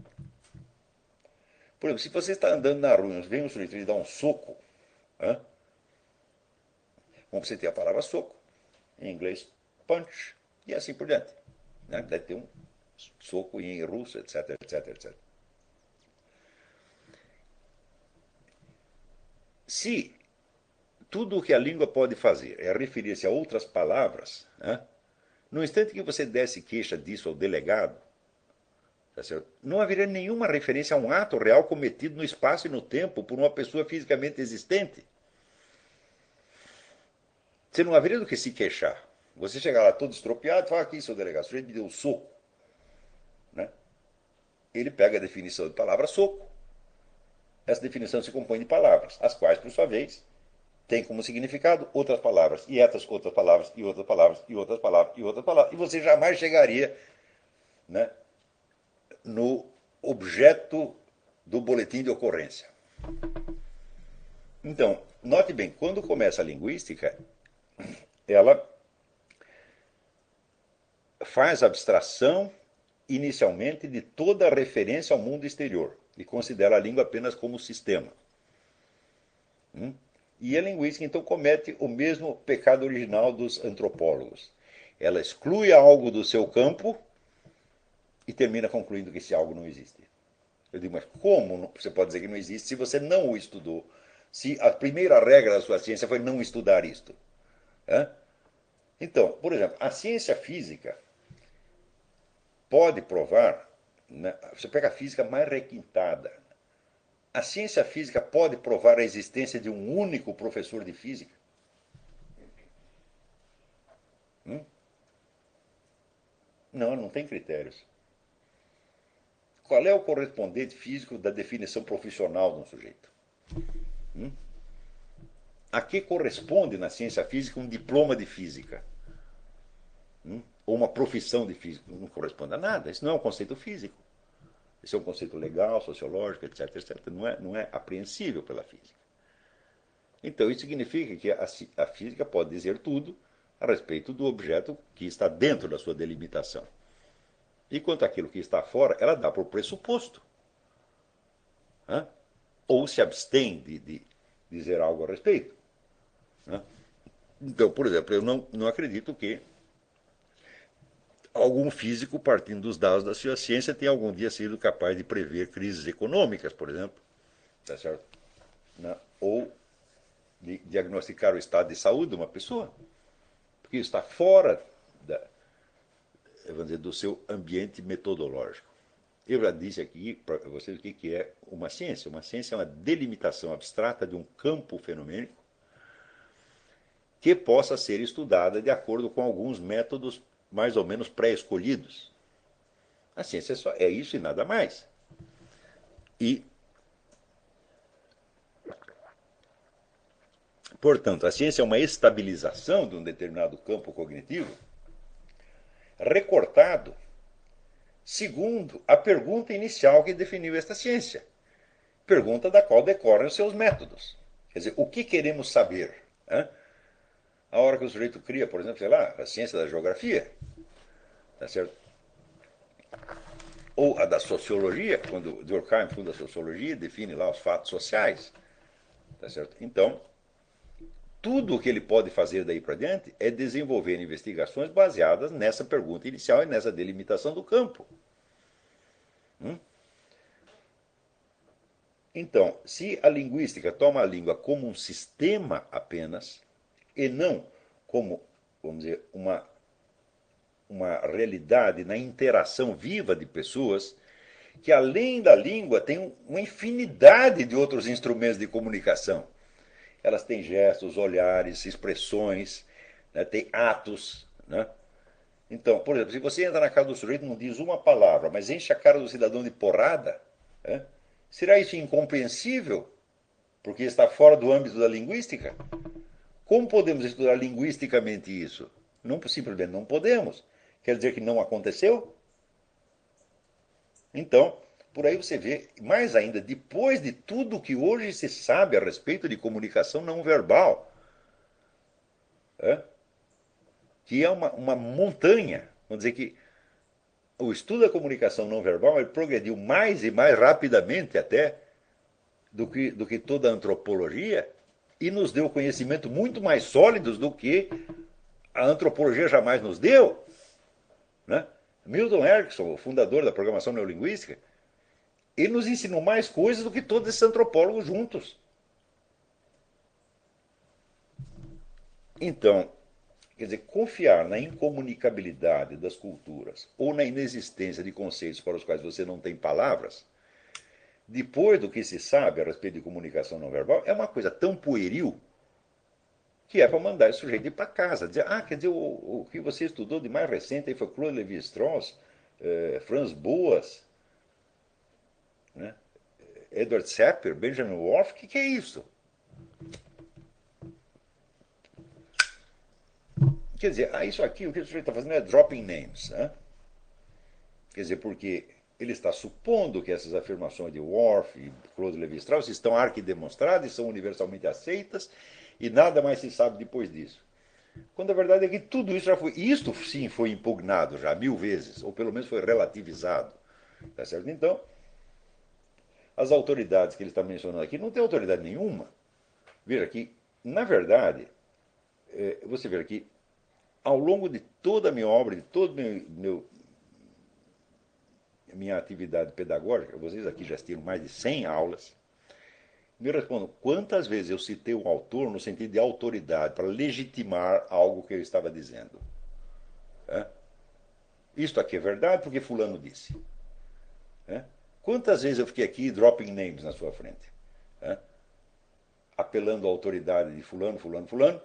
Speaker 1: por exemplo, se você está andando na rua e vem um sujeito e lhe dá um soco, bom, você tem a palavra soco, em inglês punch, e assim por diante. Deve ter um soco em russo, etc, etc, etc. Se tudo o que a língua pode fazer é referir-se a outras palavras, no instante que você desse queixa disso ao delegado, tá certo? Não haveria nenhuma referência a um ato real cometido no espaço e no tempo por uma pessoa fisicamente existente. Você não haveria do que se queixar. Você chegar lá todo estropiado e falar, aqui, seu delegado, o sujeito me deu um soco. Né? Ele pega a definição de palavra soco. Essa definição se compõe de palavras, as quais, por sua vez, têm como significado outras palavras, e essas outras palavras, e outras palavras, e outras palavras, e outras palavras. E você jamais chegaria, né, no objeto do boletim de ocorrência. Então, note bem, quando começa a linguística, ela faz abstração inicialmente de toda a referência ao mundo exterior e considera a língua apenas como sistema. E a linguística então comete o mesmo pecado original dos antropólogos. Ela exclui algo do seu campo e termina concluindo que esse algo não existe. Eu digo, mas como você pode dizer que não existe se você não o estudou? Se a primeira regra da sua ciência foi não estudar isto. Né? Então, por exemplo, a ciência física pode provar, né, você pega a física mais requintada, a ciência física pode provar a existência de um único professor de física? Hum? Não, não tem critérios. Qual é o correspondente físico da definição profissional de um sujeito? Hum? A que corresponde na ciência física um diploma de física? Ou uma profissão de físico? Não corresponde a nada. Isso não é um conceito físico. Isso é um conceito legal, sociológico, etc, etc. Não é apreensível pela física. Então, isso significa que a física pode dizer tudo a respeito do objeto que está dentro da sua delimitação. E quanto àquilo que está fora, ela dá por pressuposto. Né? Ou se abstém de dizer algo a respeito. Né? Então, por exemplo, eu não acredito que algum físico, partindo dos dados da sua ciência, tenha algum dia sido capaz de prever crises econômicas, por exemplo. Tá certo? Né? Ou de diagnosticar o estado de saúde de uma pessoa. Porque está fora vamos dizer, do seu ambiente metodológico. Eu já disse aqui para vocês o que é uma ciência. Uma ciência é uma delimitação abstrata de um campo fenomênico que possa ser estudada de acordo com alguns métodos mais ou menos pré-escolhidos. A ciência é isso e nada mais. E, portanto, a ciência é uma estabilização de um determinado campo cognitivo recortado segundo a pergunta inicial que definiu esta ciência. Pergunta da qual decorrem os seus métodos. Quer dizer, o que queremos saber? Né? A hora que o sujeito cria, por exemplo, sei lá, a ciência da geografia, tá certo? Ou a da sociologia, quando Durkheim funda a sociologia, define lá os fatos sociais, tá certo? Então, tudo o que ele pode fazer daí para diante é desenvolver investigações baseadas nessa pergunta inicial e nessa delimitação do campo. Então, se a linguística toma a língua como um sistema apenas, e não como, vamos dizer, uma realidade na interação viva de pessoas, que além da língua tem uma infinidade de outros instrumentos de comunicação. Elas têm gestos, olhares, expressões, né, têm atos. Né? Então, por exemplo, se você entra na casa do sujeito e não diz uma palavra, mas enche a cara do cidadão de porrada, né, será isso incompreensível? Porque está fora do âmbito da linguística? Como podemos estudar linguisticamente isso? Não, simplesmente não podemos. Quer dizer que não aconteceu? Então, por aí você vê, mais ainda, depois de tudo que hoje se sabe a respeito de comunicação não verbal, é? Que é uma montanha. Vamos dizer que o estudo da comunicação não verbal ele progrediu mais e mais rapidamente até do que toda a antropologia e nos deu conhecimento muito mais sólidos do que a antropologia jamais nos deu. Né? Milton Erickson, o fundador da programação neurolinguística, ele nos ensinou mais coisas do que todos esses antropólogos juntos. Então, quer dizer, confiar na incomunicabilidade das culturas ou na inexistência de conceitos para os quais você não tem palavras, depois do que se sabe a respeito de comunicação não verbal, é uma coisa tão pueril que é para mandar esse sujeito ir para casa. Dizer, quer dizer, o que você estudou de mais recente aí foi Claude Lévi-Strauss, Franz Boas, né? Edward Sapir, Benjamin Wolff, o que é isso? Quer dizer, isso aqui, o que o sujeito está fazendo é dropping names. Né? Quer dizer, porque ele está supondo que essas afirmações de Worf e Claude Lévi-Strauss estão arquidemonstradas e são universalmente aceitas e nada mais se sabe depois disso. Quando a verdade é que tudo isso já foi. Isto sim foi impugnado já 1000 vezes, ou pelo menos foi relativizado. Tá certo? Então, as autoridades que ele está mencionando aqui não têm autoridade nenhuma. Veja que, na verdade, você vê que ao longo de toda a minha obra, de toda a minha atividade pedagógica, vocês aqui já assistiram mais de 100 aulas, Me respondam, quantas vezes eu citei um autor no sentido de autoridade, para legitimar algo que eu estava dizendo? É? Isto aqui é verdade porque fulano disse. É? Quantas vezes eu fiquei aqui dropping names na sua frente? É? Apelando à autoridade de fulano, fulano, fulano,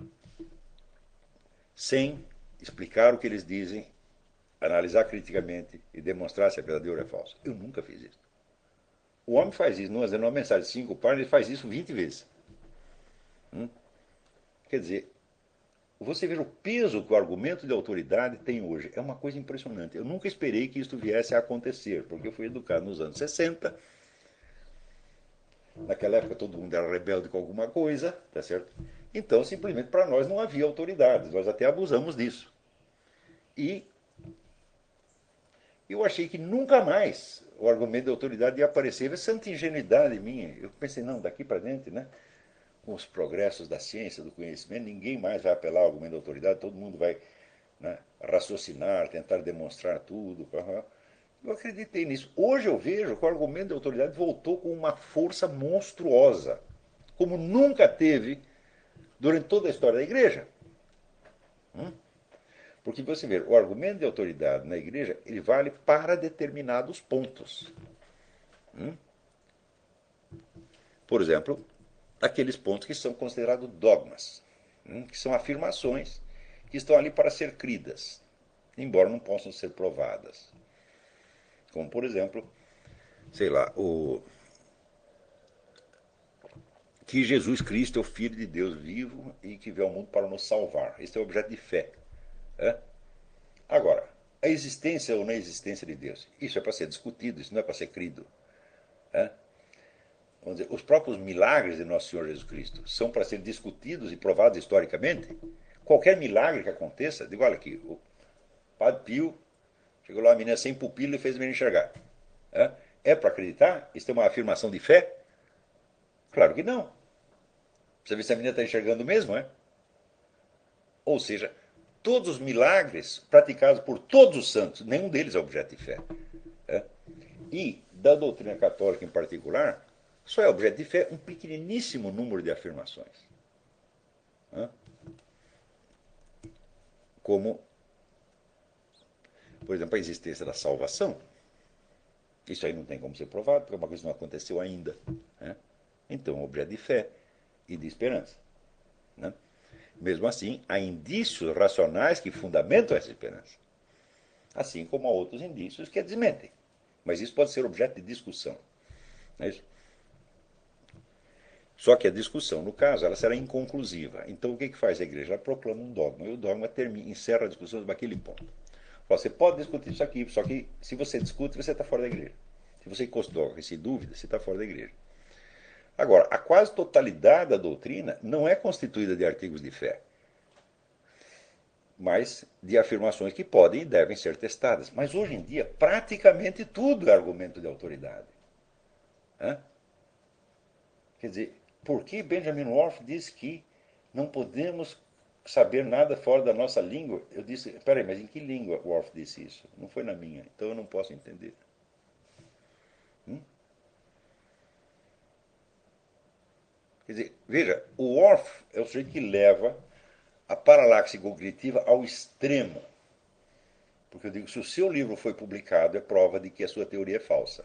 Speaker 1: sem explicar o que eles dizem, analisar criticamente e demonstrar se é verdadeiro ou é falso. Eu nunca fiz isso. O homem faz isso, numa mensagem de 5 páginas, ele faz isso 20 vezes. Quer dizer, você vê o peso que o argumento de autoridade tem hoje. É uma coisa impressionante. Eu nunca esperei que isso viesse a acontecer, porque eu fui educado nos anos 60. Naquela época todo mundo era rebelde com alguma coisa, tá certo? Então, simplesmente para nós não havia autoridade. Nós até abusamos disso. E eu achei que nunca mais o argumento de autoridade ia aparecer. É santa ingenuidade minha. Eu pensei, não, daqui para dentro, né? Com os progressos da ciência, do conhecimento, ninguém mais vai apelar ao argumento da autoridade, todo mundo vai, né, raciocinar, tentar demonstrar tudo. Eu acreditei nisso. Hoje eu vejo que o argumento da autoridade voltou com uma força monstruosa, como nunca teve durante toda a história da igreja. Porque você vê, o argumento de autoridade na igreja, ele vale para determinados pontos. Por exemplo, aqueles pontos que são considerados dogmas, que são afirmações que estão ali para ser cridas, embora não possam ser provadas. Como, por exemplo, sei lá, que Jesus Cristo é o Filho de Deus vivo e que veio ao mundo para nos salvar. Esse é o objeto de fé. É? Agora, a existência ou não existência de Deus, isso é para ser discutido, isso não é para ser crido. É? Vamos dizer, os próprios milagres de Nosso Senhor Jesus Cristo são para ser discutidos e provados historicamente. Qualquer milagre que aconteça, digo, olha aqui, o Padre Pio chegou lá, a menina sem pupila e fez a menina enxergar. É para acreditar? Isso é uma afirmação de fé? Claro que não. Você vê se a menina está enxergando mesmo, é? Ou seja, todos os milagres praticados por todos os santos, nenhum deles é objeto de fé. É? E da doutrina católica em particular, só é objeto de fé um pequeniníssimo número de afirmações. É? Como, por exemplo, a existência da salvação. Isso aí não tem como ser provado, porque é uma coisa que não aconteceu ainda. Né? Então, é um objeto de fé e de esperança. Né? Mesmo assim, há indícios racionais que fundamentam essa esperança. Assim como há outros indícios que a desmentem. Mas isso pode ser objeto de discussão. Não é isso? Só que a discussão, no caso, ela será inconclusiva. Então, o que faz a igreja? Ela proclama um dogma. E o dogma encerra a discussão naquele ponto. Você pode discutir isso aqui, só que se você discute, você está fora da igreja. Se você encostou esse dúvida, você está fora da igreja. Agora, a quase totalidade da doutrina não é constituída de artigos de fé, mas de afirmações que podem e devem ser testadas. Mas hoje em dia, praticamente tudo é argumento de autoridade. Hã? Quer dizer, por que Benjamin Wolff diz que não podemos saber nada fora da nossa língua? Eu disse, peraí, mas em que língua Wolff disse isso? Não foi na minha, então eu não posso entender. Quer dizer, veja, o Wolff é o sujeito que leva a paralaxe cognitiva ao extremo. Porque eu digo, se o seu livro foi publicado, é prova de que a sua teoria é falsa.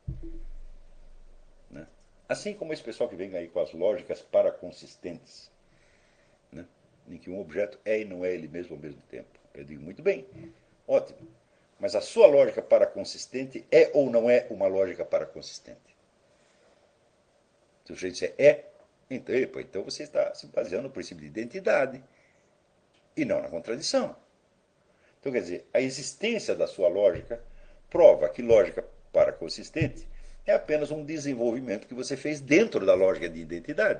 Speaker 1: Né? Assim como esse pessoal que vem aí com as lógicas paraconsistentes, né? Em que um objeto é e não é ele mesmo ao mesmo tempo. Eu digo, muito bem, ótimo. Mas a sua lógica paraconsistente é ou não é uma lógica paraconsistente? Se o sujeito disser então, então você está se baseando no princípio de identidade e não na contradição. Então, quer dizer, a existência da sua lógica prova que lógica paraconsistente é apenas um desenvolvimento que você fez dentro da lógica de identidade.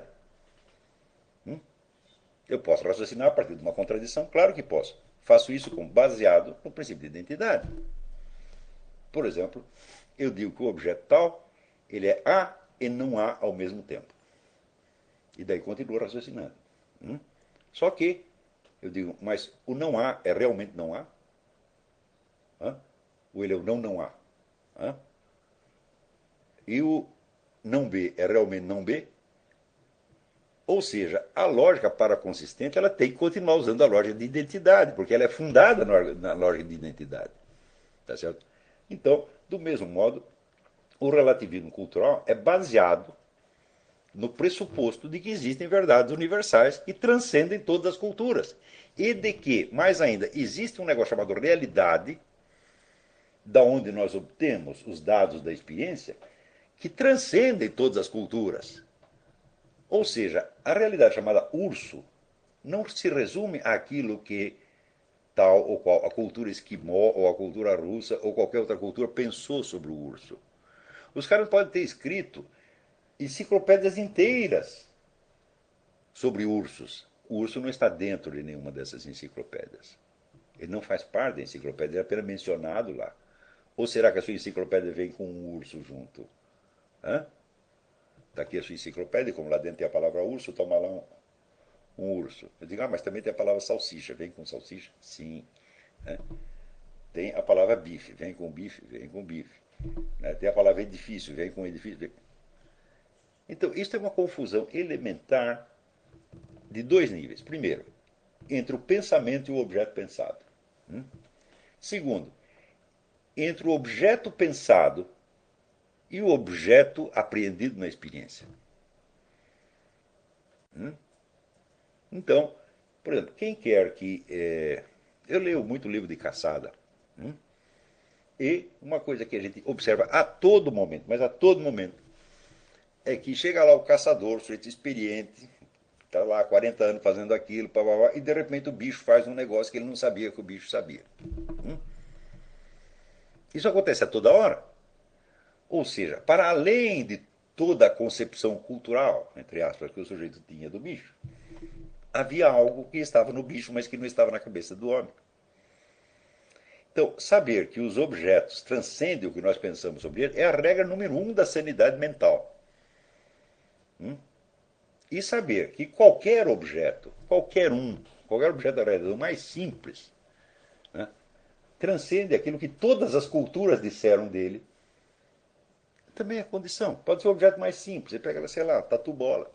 Speaker 1: Eu posso raciocinar a partir de uma contradição? Claro que posso. Faço isso baseado no princípio de identidade. Por exemplo, eu digo que o objeto tal, ele é A e não A ao mesmo tempo. E daí continuo raciocinando. Só que, eu digo, mas o não há é realmente não há? Ou ele é o não há? E o não B é realmente não B. Ou seja, a lógica paraconsistente ela tem que continuar usando a lógica de identidade, porque ela é fundada na lógica de identidade. Tá certo? Então, do mesmo modo, o relativismo cultural é baseado no pressuposto de que existem verdades universais que transcendem todas as culturas. E de que, mais ainda, existe um negócio chamado realidade, da onde nós obtemos os dados da experiência, que transcendem todas as culturas. Ou seja, a realidade chamada urso não se resume àquilo que tal ou qual a cultura esquimó ou a cultura russa ou qualquer outra cultura pensou sobre o urso. Os caras podem ter escrito enciclopédias inteiras sobre ursos. O urso não está dentro de nenhuma dessas enciclopédias. Ele não faz parte da enciclopédia, ele é apenas mencionado lá. Ou será que a sua enciclopédia vem com um urso junto? Está aqui a sua enciclopédia, como lá dentro tem a palavra urso, toma lá um urso. Eu digo, mas também tem a palavra salsicha, vem com salsicha? Sim. Tem a palavra bife, vem com bife, vem com bife. Tem a palavra edifício, vem com edifício. Vem. Então, isso é uma confusão elementar de dois níveis. Primeiro, entre o pensamento e o objeto pensado. Segundo, entre o objeto pensado e o objeto apreendido na experiência. Então, por exemplo, quem quer que. Eu leio muito livro de caçada. E uma coisa que a gente observa a todo momento, mas a todo momento, é que chega lá o caçador, o sujeito experiente, está lá há 40 anos fazendo aquilo, e de repente o bicho faz um negócio que ele não sabia que o bicho sabia. Isso acontece a toda hora. Ou seja, para além de toda a concepção cultural, entre aspas, que o sujeito tinha do bicho, havia algo que estava no bicho, mas que não estava na cabeça do homem. Então, saber que os objetos transcendem o que nós pensamos sobre eles é a regra número um da sanidade mental. E saber que qualquer objeto da realidade, o mais simples, né, transcende aquilo que todas as culturas disseram dele, também é condição. Pode ser o objeto mais simples. Você pega, sei lá, tatu-bola.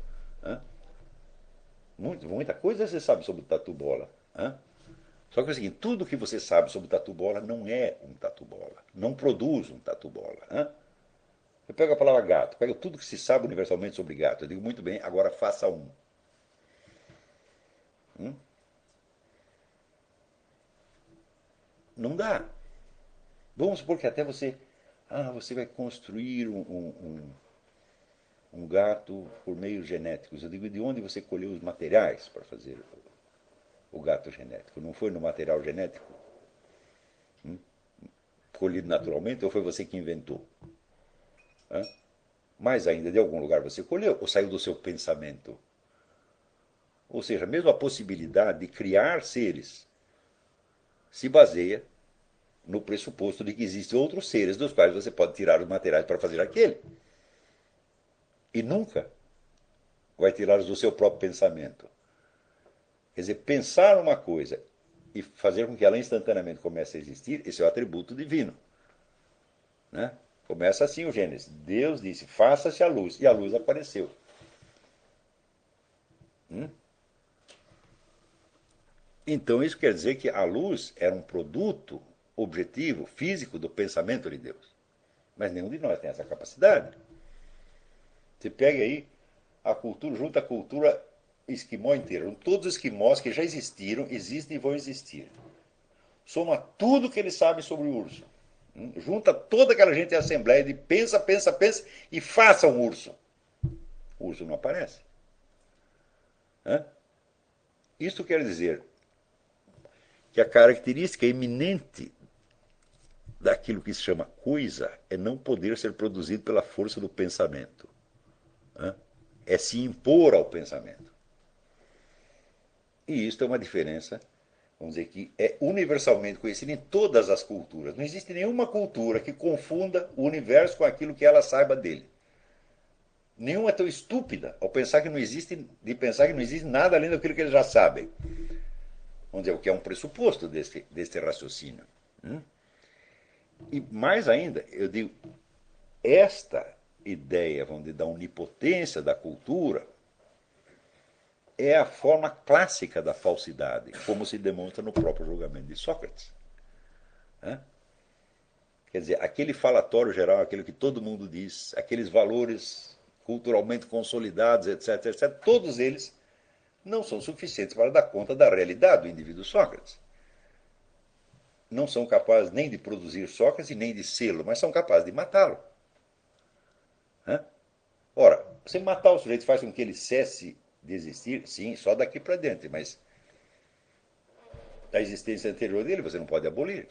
Speaker 1: Muita coisa você sabe sobre o tatu-bola. Só que é o seguinte, tudo que você sabe sobre tatu-bola não é um tatu-bola. Não produz um tatu-bola. Eu pego a palavra gato, pego tudo que se sabe universalmente sobre gato. Eu digo, muito bem, agora faça um. Não dá. Vamos supor que até você vai construir um gato por meios genéticos. Eu digo, de onde você colheu os materiais para fazer o gato genético? Não foi no material genético colhido naturalmente ou foi você que inventou? Mais ainda, de algum lugar você colheu ou saiu do seu pensamento? Ou seja, mesmo a possibilidade de criar seres se baseia no pressuposto de que existem outros seres dos quais você pode tirar os materiais para fazer aquele. E nunca vai tirá-los do seu próprio pensamento. Quer dizer, pensar uma coisa e fazer com que ela instantaneamente comece a existir, esse é o atributo divino. Né? Começa assim o Gênesis. Deus disse, faça-se a luz, e a luz apareceu. Então isso quer dizer que a luz era um produto objetivo, físico do pensamento de Deus. Mas nenhum de nós tem essa capacidade. Você pega aí a cultura, junta a cultura esquimó inteira, todos os esquimós que já existiram, existem e vão existir. Soma tudo que eles sabem sobre o urso. Junta toda aquela gente em assembleia de pensa, pensa, pensa e faça um urso. O urso não aparece. Isso quer dizer que a característica eminente daquilo que se chama coisa é não poder ser produzido pela força do pensamento. É se impor ao pensamento. E isso é uma diferença, vamos dizer, que é universalmente conhecida em todas as culturas. Não existe nenhuma cultura que confunda o universo com aquilo que ela saiba dele. Nenhuma é tão estúpida ao pensar que não existe, de pensar que não existe nada além daquilo que eles já sabem. Vamos dizer, o que é um pressuposto deste raciocínio. E mais ainda, eu digo, esta ideia, vamos dizer, da onipotência da cultura é a forma clássica da falsidade, como se demonstra no próprio julgamento de Sócrates. Né? Quer dizer, aquele falatório geral, aquilo que todo mundo diz, aqueles valores culturalmente consolidados, etc., etc., todos eles não são suficientes para dar conta da realidade do indivíduo Sócrates. Não são capazes nem de produzir Sócrates e nem de sê-lo, mas são capazes de matá-lo. Né? Ora, você matar o sujeito faz com que ele cesse de existir? Sim, só daqui para diante, mas a existência anterior dele você não pode abolir.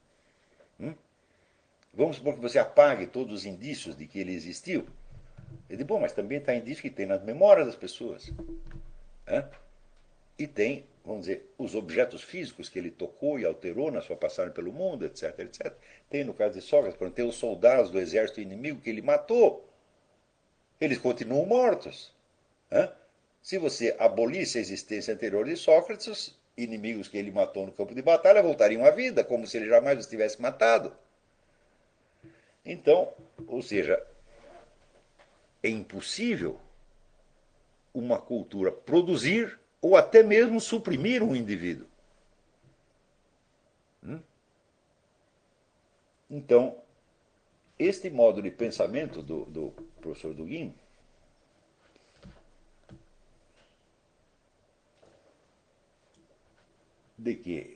Speaker 1: Vamos supor que você apague todos os indícios de que ele existiu. Ele diz, bom, mas também está indício que tem nas memórias das pessoas. Né? E tem, vamos dizer, os objetos físicos que ele tocou e alterou na sua passagem pelo mundo, etc, etc. Tem, no caso de Sócrates, quando tem os soldados do exército inimigo que ele matou. Eles continuam mortos. Né? Se você abolisse a existência anterior de Sócrates, os inimigos que ele matou no campo de batalha voltariam à vida, como se ele jamais os tivesse matado. Então, ou seja, é impossível uma cultura produzir ou até mesmo suprimir um indivíduo. Então, este modo de pensamento do professor Dugin de que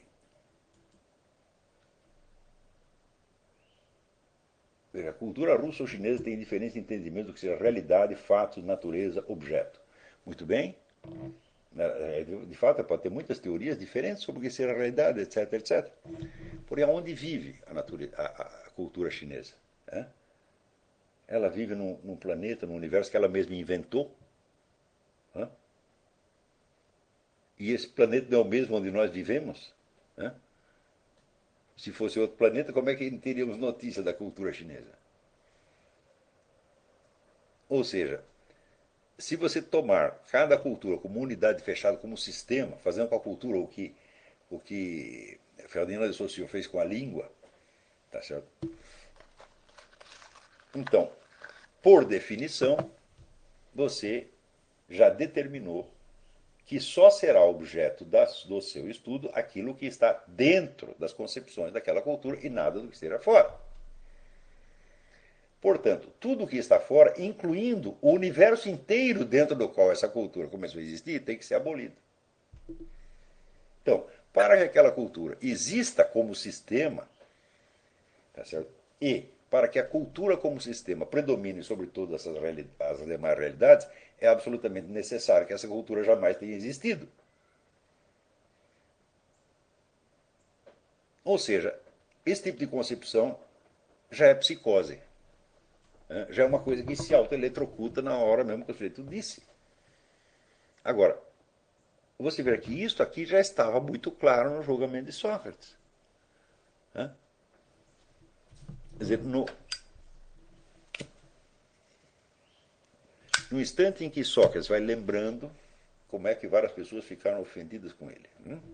Speaker 1: a cultura russa ou chinesa tem diferentes entendimentos do que seja realidade, fatos, natureza, objeto. Muito bem? De fato, pode ter muitas teorias diferentes sobre o que seja a realidade, etc, etc. Porém, onde vive a cultura chinesa? Né? Ela vive num planeta, num universo que ela mesma inventou. Né? E esse planeta não é o mesmo onde nós vivemos. Né? Se fosse outro planeta, como é que teríamos notícia da cultura chinesa? Ou seja, se você tomar cada cultura como unidade fechada, como sistema, fazendo com a cultura o que Ferdinand de Saussure fez com a língua, tá certo? Então, por definição, você já determinou que só será objeto do seu estudo aquilo que está dentro das concepções daquela cultura e nada do que esteja fora. Portanto, tudo que está fora, incluindo o universo inteiro dentro do qual essa cultura começou a existir, tem que ser abolido. Então, para que aquela cultura exista como sistema, tá certo? E para que a cultura como sistema predomine sobre todas as demais realidades, é absolutamente necessário que essa cultura jamais tenha existido. Ou seja, esse tipo de concepção já é psicose. Né? Já é uma coisa que se autoeletrocuta na hora mesmo que o sujeito disse. Agora, você vê que isso aqui já estava muito claro no julgamento de Sócrates. Né? Quer dizer, no instante em que Sócrates vai lembrando como é que várias pessoas ficaram ofendidas com ele.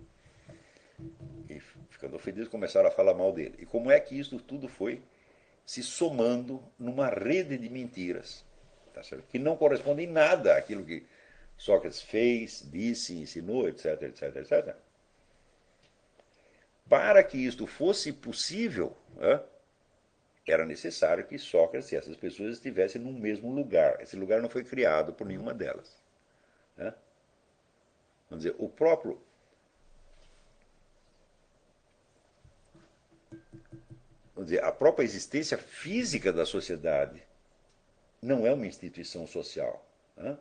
Speaker 1: E ficando ofendidas começaram a falar mal dele. E como é que isso tudo foi se somando numa rede de mentiras, tá certo? Que não correspondem em nada àquilo que Sócrates fez, disse, ensinou, etc, etc, etc. Para que isto fosse possível, era necessário que Sócrates e essas pessoas estivessem no mesmo lugar. Esse lugar não foi criado por nenhuma delas. Né? Vamos dizer, a própria existência física da sociedade não é uma instituição social. Né?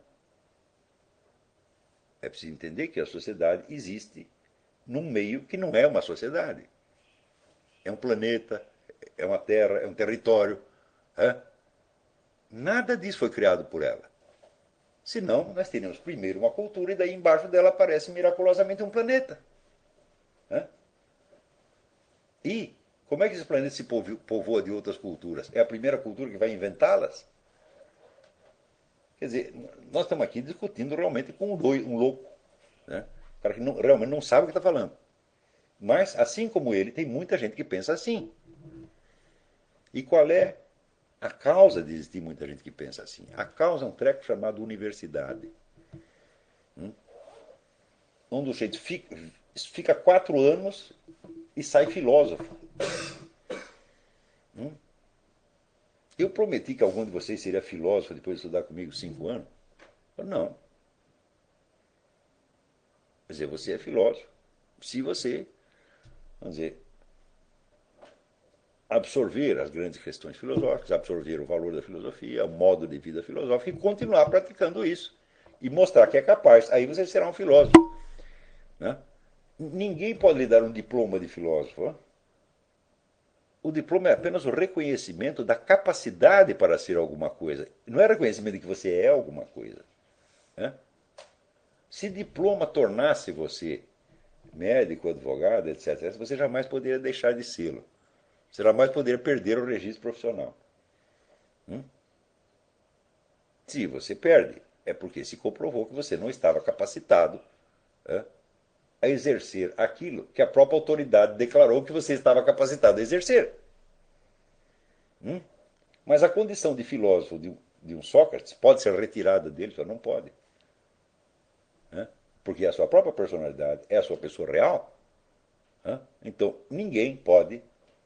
Speaker 1: É preciso entender que a sociedade existe num meio que não é uma sociedade. É um planeta, é uma terra, é um território. Né? Nada disso foi criado por ela. Senão, nós teríamos primeiro uma cultura e daí embaixo dela aparece miraculosamente um planeta. Né? E como é que esse planeta se povoa de outras culturas? É a primeira cultura que vai inventá-las? Quer dizer, nós estamos aqui discutindo realmente com um louco. Né? Um cara que realmente não sabe o que está falando. Mas, assim como ele, tem muita gente que pensa assim. E qual é A causa de existir muita gente que pensa assim. A causa é um treco chamado universidade. Onde o sujeito fica 4 anos e sai filósofo. Eu prometi que algum de vocês seria filósofo depois de estudar comigo 5 anos. Não. Quer dizer, você é filósofo. Se você, vamos dizer, absorver as grandes questões filosóficas, absorver o valor da filosofia, o modo de vida filosófico e continuar praticando isso. E mostrar que é capaz. Aí você será um filósofo. Né? Ninguém pode lhe dar um diploma de filósofo. O diploma é apenas o reconhecimento da capacidade para ser alguma coisa. Não é reconhecimento de que você é alguma coisa. Né? Se diploma tornasse você médico, advogado, etc., você jamais poderia deixar de sê-lo. Você jamais poderia perder o registro profissional. Se você perde, é porque se comprovou que você não estava capacitado a exercer aquilo que a própria autoridade declarou que você estava capacitado a exercer. Mas a condição de filósofo de um Sócrates pode ser retirada dele? Só não pode. Porque é a sua própria personalidade, é a sua pessoa real. Então, ninguém pode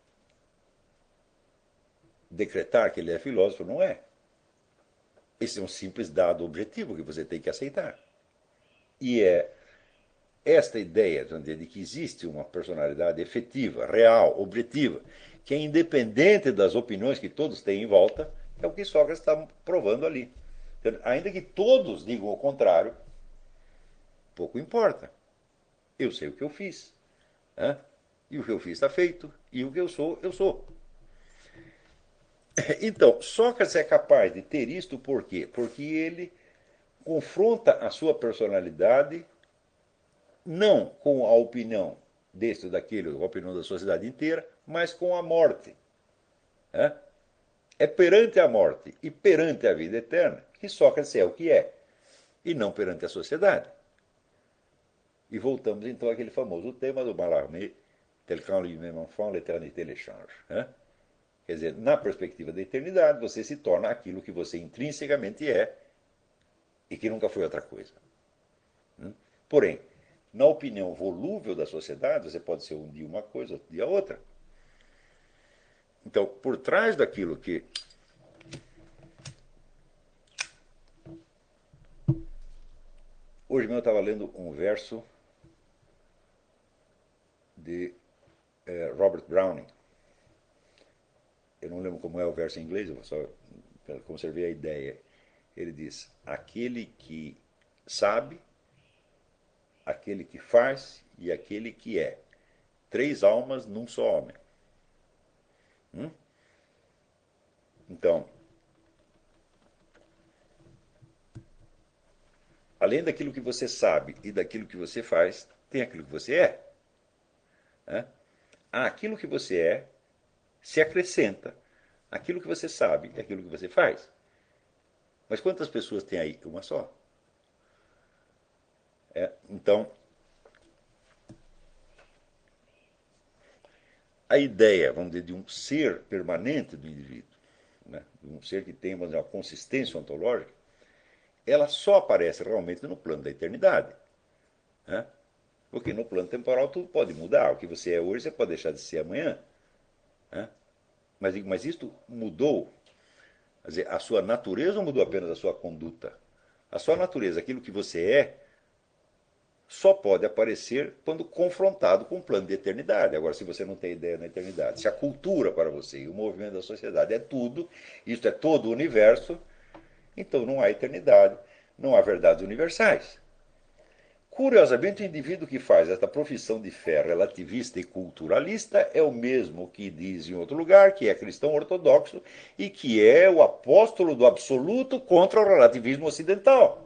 Speaker 1: decretar que ele é filósofo, não é. Esse é um simples dado objetivo que você tem que aceitar. E é esta ideia de que existe uma personalidade efetiva, real, objetiva, que é independente das opiniões que todos têm em volta, é o que Sócrates está provando ali. Então, ainda que todos digam o contrário, pouco importa. Eu sei o que eu fiz. Né? E o que eu fiz está feito. E o que eu sou, eu sou. Então, Sócrates é capaz de ter isto por quê? Porque ele confronta a sua personalidade não com a opinião deste ou daquele, ou a opinião da sociedade inteira, mas com a morte. É perante a morte e perante a vida eterna que Sócrates é o que é, e não perante a sociedade. E voltamos então àquele famoso tema do Mallarmé, tel qu'en lui-même enfant, l'éternité les change. Quer dizer, na perspectiva da eternidade, você se torna aquilo que você intrinsecamente é e que nunca foi outra coisa. Porém, na opinião volúvel da sociedade, você pode ser um dia uma coisa, outro dia outra. Então, por trás daquilo que hoje mesmo eu estava lendo um verso de Robert Browning. Eu não lembro como é o verso em inglês, eu só conservei a ideia. Ele diz: aquele que sabe, aquele que faz e aquele que é. 3 almas num só homem. Então, além daquilo que você sabe e daquilo que você faz, tem aquilo que você é. Aquilo que você é se acrescenta aquilo que você sabe e aquilo que você faz. Mas quantas pessoas tem aí? Uma só. Então, a ideia, vamos dizer, de um ser permanente do indivíduo, né, de um ser que tem uma consistência ontológica, ela só aparece realmente no plano da eternidade. Né? Porque no plano temporal tudo pode mudar. O que você é hoje, você pode deixar de ser amanhã. Né? Mas isto mudou. Quer dizer, a sua natureza não mudou apenas a sua conduta. A sua natureza, aquilo que você é, só pode aparecer quando confrontado com o plano de eternidade. Agora, se você não tem ideia da eternidade, se a cultura para você e o movimento da sociedade é tudo, isto é todo o universo, então não há eternidade, não há verdades universais. Curiosamente, o indivíduo que faz esta profissão de fé relativista e culturalista é o mesmo que diz em outro lugar que é cristão ortodoxo e que é o apóstolo do absoluto contra o relativismo ocidental.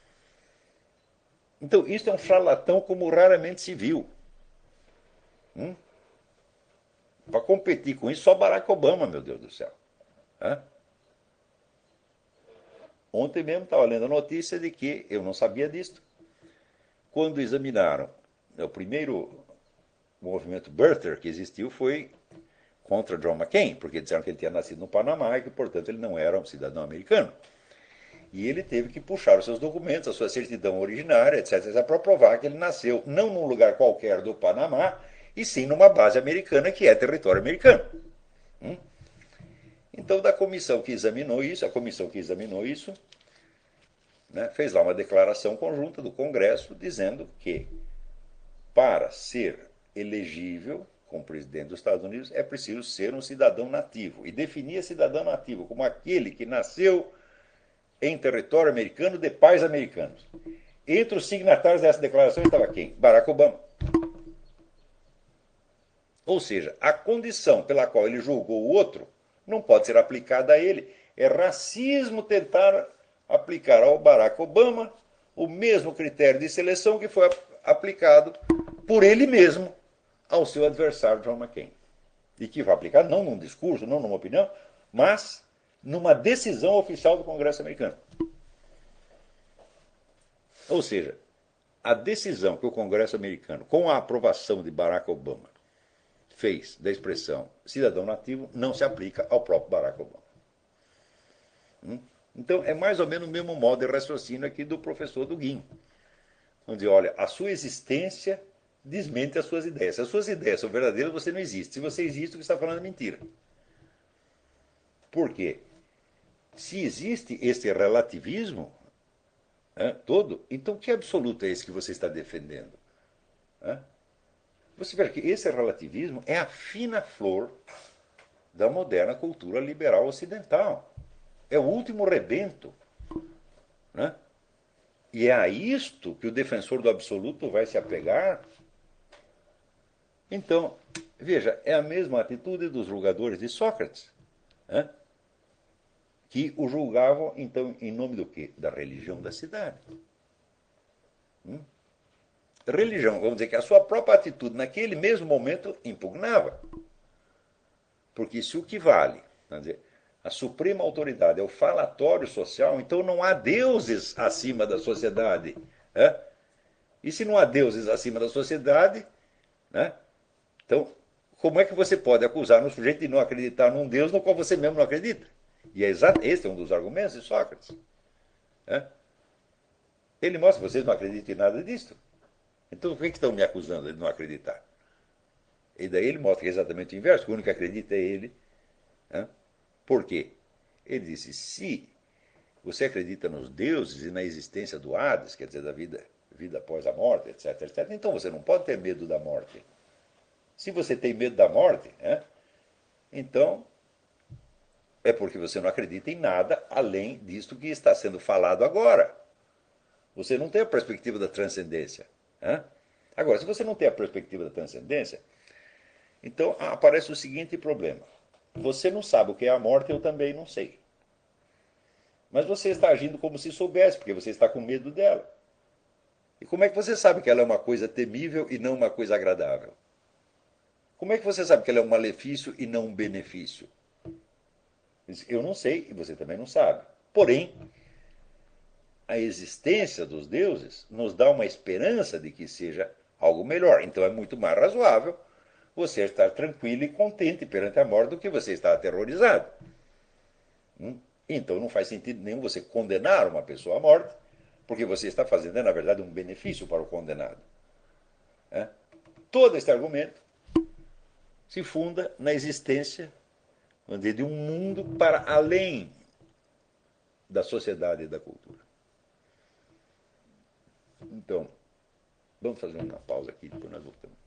Speaker 1: Então, isso é um charlatão como raramente se viu. Para competir com isso, só Barack Obama, meu Deus do céu. Ontem mesmo estava lendo a notícia de que, eu não sabia disso, quando examinaram, o primeiro movimento birther que existiu foi contra John McCain, porque disseram que ele tinha nascido no Panamá e que, portanto, ele não era um cidadão americano. E ele teve que puxar os seus documentos, a sua certidão originária, etc., para provar que ele nasceu não num lugar qualquer do Panamá, e sim numa base americana que é território americano. Então, da comissão que examinou isso, a comissão que examinou isso, né, fez lá uma declaração conjunta do Congresso dizendo que para ser elegível como presidente dos Estados Unidos é preciso ser um cidadão nativo. E definia cidadão nativo como aquele que nasceu em território americano de pais americanos. Entre os signatários dessa declaração estava quem? Barack Obama. Ou seja, a condição pela qual ele julgou o outro não pode ser aplicada a ele. É racismo tentar aplicar ao Barack Obama o mesmo critério de seleção que foi aplicado por ele mesmo ao seu adversário John McCain. E que foi aplicado não num discurso, não numa opinião, mas numa decisão oficial do Congresso americano. Ou seja, a decisão que o Congresso americano, com a aprovação de Barack Obama, fez da expressão cidadão nativo, não se aplica ao próprio Barack Obama. Então, é mais ou menos o mesmo modo de raciocínio aqui do professor Dugin. Onde, olha, a sua existência desmente as suas ideias. Se as suas ideias são verdadeiras, você não existe. Se você existe, o que está falando é mentira. Por quê? Se existe esse relativismo todo, então que absoluto é esse que você está defendendo? Você vê que esse relativismo é a fina flor da moderna cultura liberal ocidental. É o último rebento. Né? E é a isto que o defensor do absoluto vai se apegar. Então, veja, é a mesma atitude dos julgadores de Sócrates, né? Que o julgavam, então, em nome do quê? Da religião da cidade. Religião, vamos dizer que a sua própria atitude naquele mesmo momento impugnava. Porque se o que vale, vamos dizer, a suprema autoridade é o falatório social, então não há deuses acima da sociedade. Né? E se não há deuses acima da sociedade, né? Então, como é que você pode acusar um sujeito de não acreditar num Deus no qual você mesmo não acredita? E é esse é um dos argumentos de Sócrates. Né? Ele mostra que vocês não acreditam em nada disso. Então, por que estão me acusando de não acreditar? E daí ele mostra que é exatamente o inverso, que o único que acredita é ele. Né? Por quê? Ele disse, se você acredita nos deuses e na existência do Hades, quer dizer, da vida após a morte, etc., etc., então você não pode ter medo da morte. Se você tem medo da morte, então é porque você não acredita em nada além disto que está sendo falado agora. Você não tem a perspectiva da transcendência. Agora, se você não tem a perspectiva da transcendência, então aparece o seguinte problema. Você não sabe o que é a morte, eu também não sei. Mas você está agindo como se soubesse, porque você está com medo dela. E como é que você sabe que ela é uma coisa temível e não uma coisa agradável? Como é que você sabe que ela é um malefício e não um benefício? Eu não sei e você também não sabe. Porém, a existência dos deuses nos dá uma esperança de que seja algo melhor. Então é muito mais razoável você estar tranquilo e contente perante a morte do que você estar aterrorizado. Então não faz sentido nenhum você condenar uma pessoa à morte, porque você está fazendo, na verdade, um benefício para o condenado. Todo este argumento se funda na existência de um mundo para além da sociedade e da cultura. Então, vamos fazer uma pausa aqui, depois nós voltamos.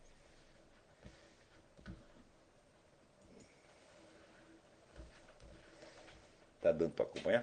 Speaker 1: Está dando para acompanhar?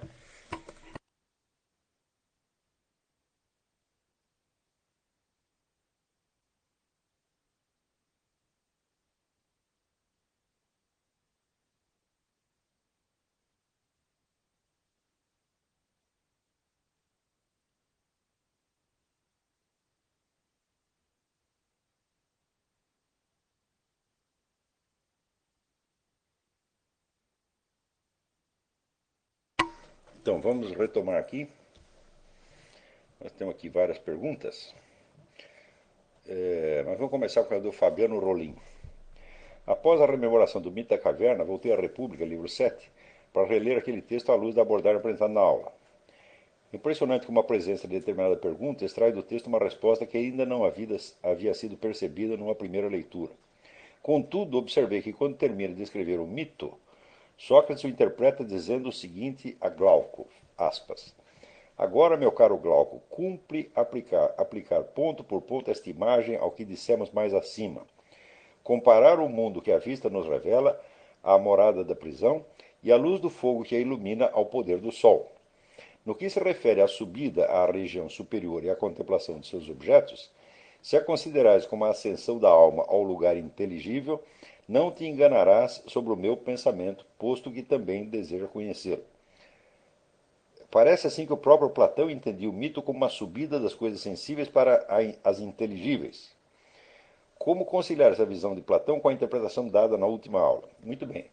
Speaker 1: Então, vamos retomar aqui. Nós temos aqui várias perguntas. Mas vamos começar com a do Fabiano Rolim. Após a rememoração do mito da caverna, voltei à República, livro 7, para reler aquele texto à luz da abordagem apresentada na aula. Impressionante como a presença de determinada pergunta extrai do texto uma resposta que ainda não havia sido percebida numa primeira leitura. Contudo, observei que quando termina de escrever o mito, Sócrates o interpreta dizendo o seguinte a Glauco, aspas, agora, meu caro Glauco, cumpre aplicar ponto por ponto esta imagem ao que dissemos mais acima. Comparar o mundo que a vista nos revela à morada da prisão e à luz do fogo que a ilumina ao poder do sol. No que se refere à subida à região superior e à contemplação de seus objetos, se a considerares como a ascensão da alma ao lugar inteligível, não te enganarás sobre o meu pensamento, posto que também deseja conhecê-lo. Parece assim que o próprio Platão entendia o mito como uma subida das coisas sensíveis para as inteligíveis. Como conciliar essa visão de Platão com a interpretação dada na última aula? Muito bem.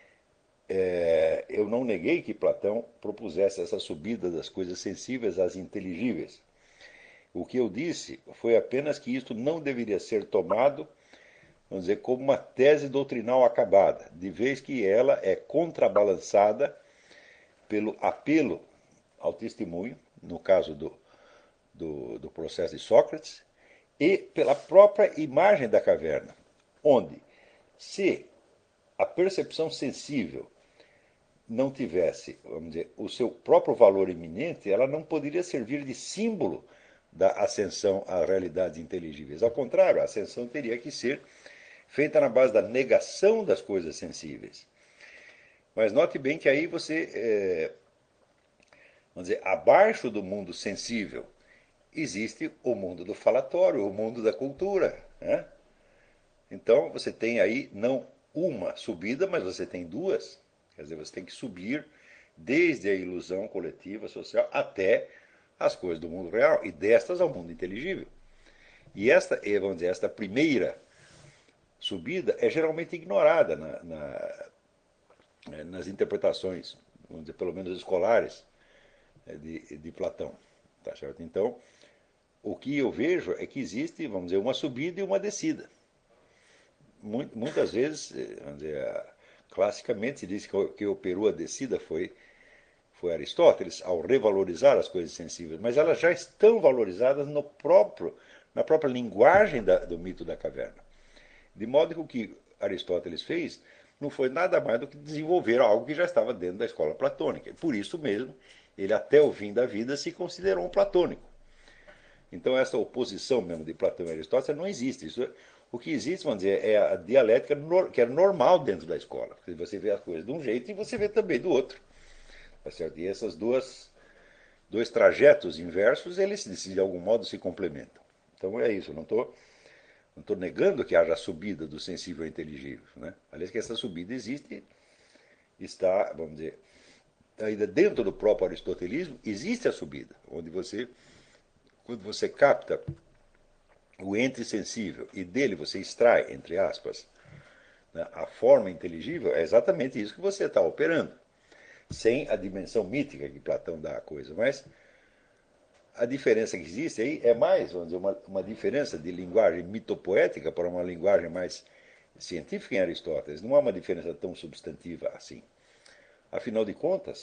Speaker 1: Eu não neguei que Platão propusesse essa subida das coisas sensíveis às inteligíveis. O que eu disse foi apenas que isto não deveria ser tomado, vamos dizer, como uma tese doutrinal acabada, de vez que ela é contrabalançada pelo apelo ao testemunho, no caso do processo de Sócrates, e pela própria imagem da caverna, onde, se a percepção sensível não tivesse, vamos dizer, o seu próprio valor iminente, ela não poderia servir de símbolo da ascensão às realidades inteligíveis. Ao contrário, a ascensão teria que ser feita na base da negação das coisas sensíveis. Mas note bem que aí você, vamos dizer, abaixo do mundo sensível, existe o mundo do falatório, o mundo da cultura, né? Então você tem aí não uma subida, mas você tem duas. Quer dizer, você tem que subir desde a ilusão coletiva social até as coisas do mundo real e destas ao mundo inteligível. E vamos dizer, esta primeira subida é geralmente ignorada nas interpretações, vamos dizer, pelo menos escolares, de Platão. Tá certo? Então, o que eu vejo é que existe, vamos dizer, uma subida e uma descida. Muitas vezes, vamos dizer, classicamente se diz que operou a descida foi Aristóteles, ao revalorizar as coisas sensíveis, mas elas já estão valorizadas na própria linguagem do mito da caverna. De modo que o que Aristóteles fez não foi nada mais do que desenvolver algo que já estava dentro da escola platônica. Por isso mesmo, ele até o fim da vida se considerou um platônico. Então essa oposição mesmo de Platão e Aristóteles não existe. O que existe, vamos dizer, é a dialética que era normal dentro da escola. Você vê as coisas de um jeito e você vê também do outro. Tá certo? E esses dois trajetos inversos, eles de algum modo se complementam. Então é isso, eu não estou negando que haja a subida do sensível ao inteligível. Né? Aliás, que essa subida existe, está, vamos dizer, ainda dentro do próprio aristotelismo, existe a subida, onde quando você capta o ente sensível e dele você extrai, entre aspas, né, a forma inteligível, é exatamente isso que você está operando. Sem a dimensão mítica que Platão dá à coisa. Mas a diferença que existe aí é mais, vamos dizer, uma diferença de linguagem mitopoética para uma linguagem mais científica em Aristóteles. Não há uma diferença tão substantiva assim. Afinal de contas,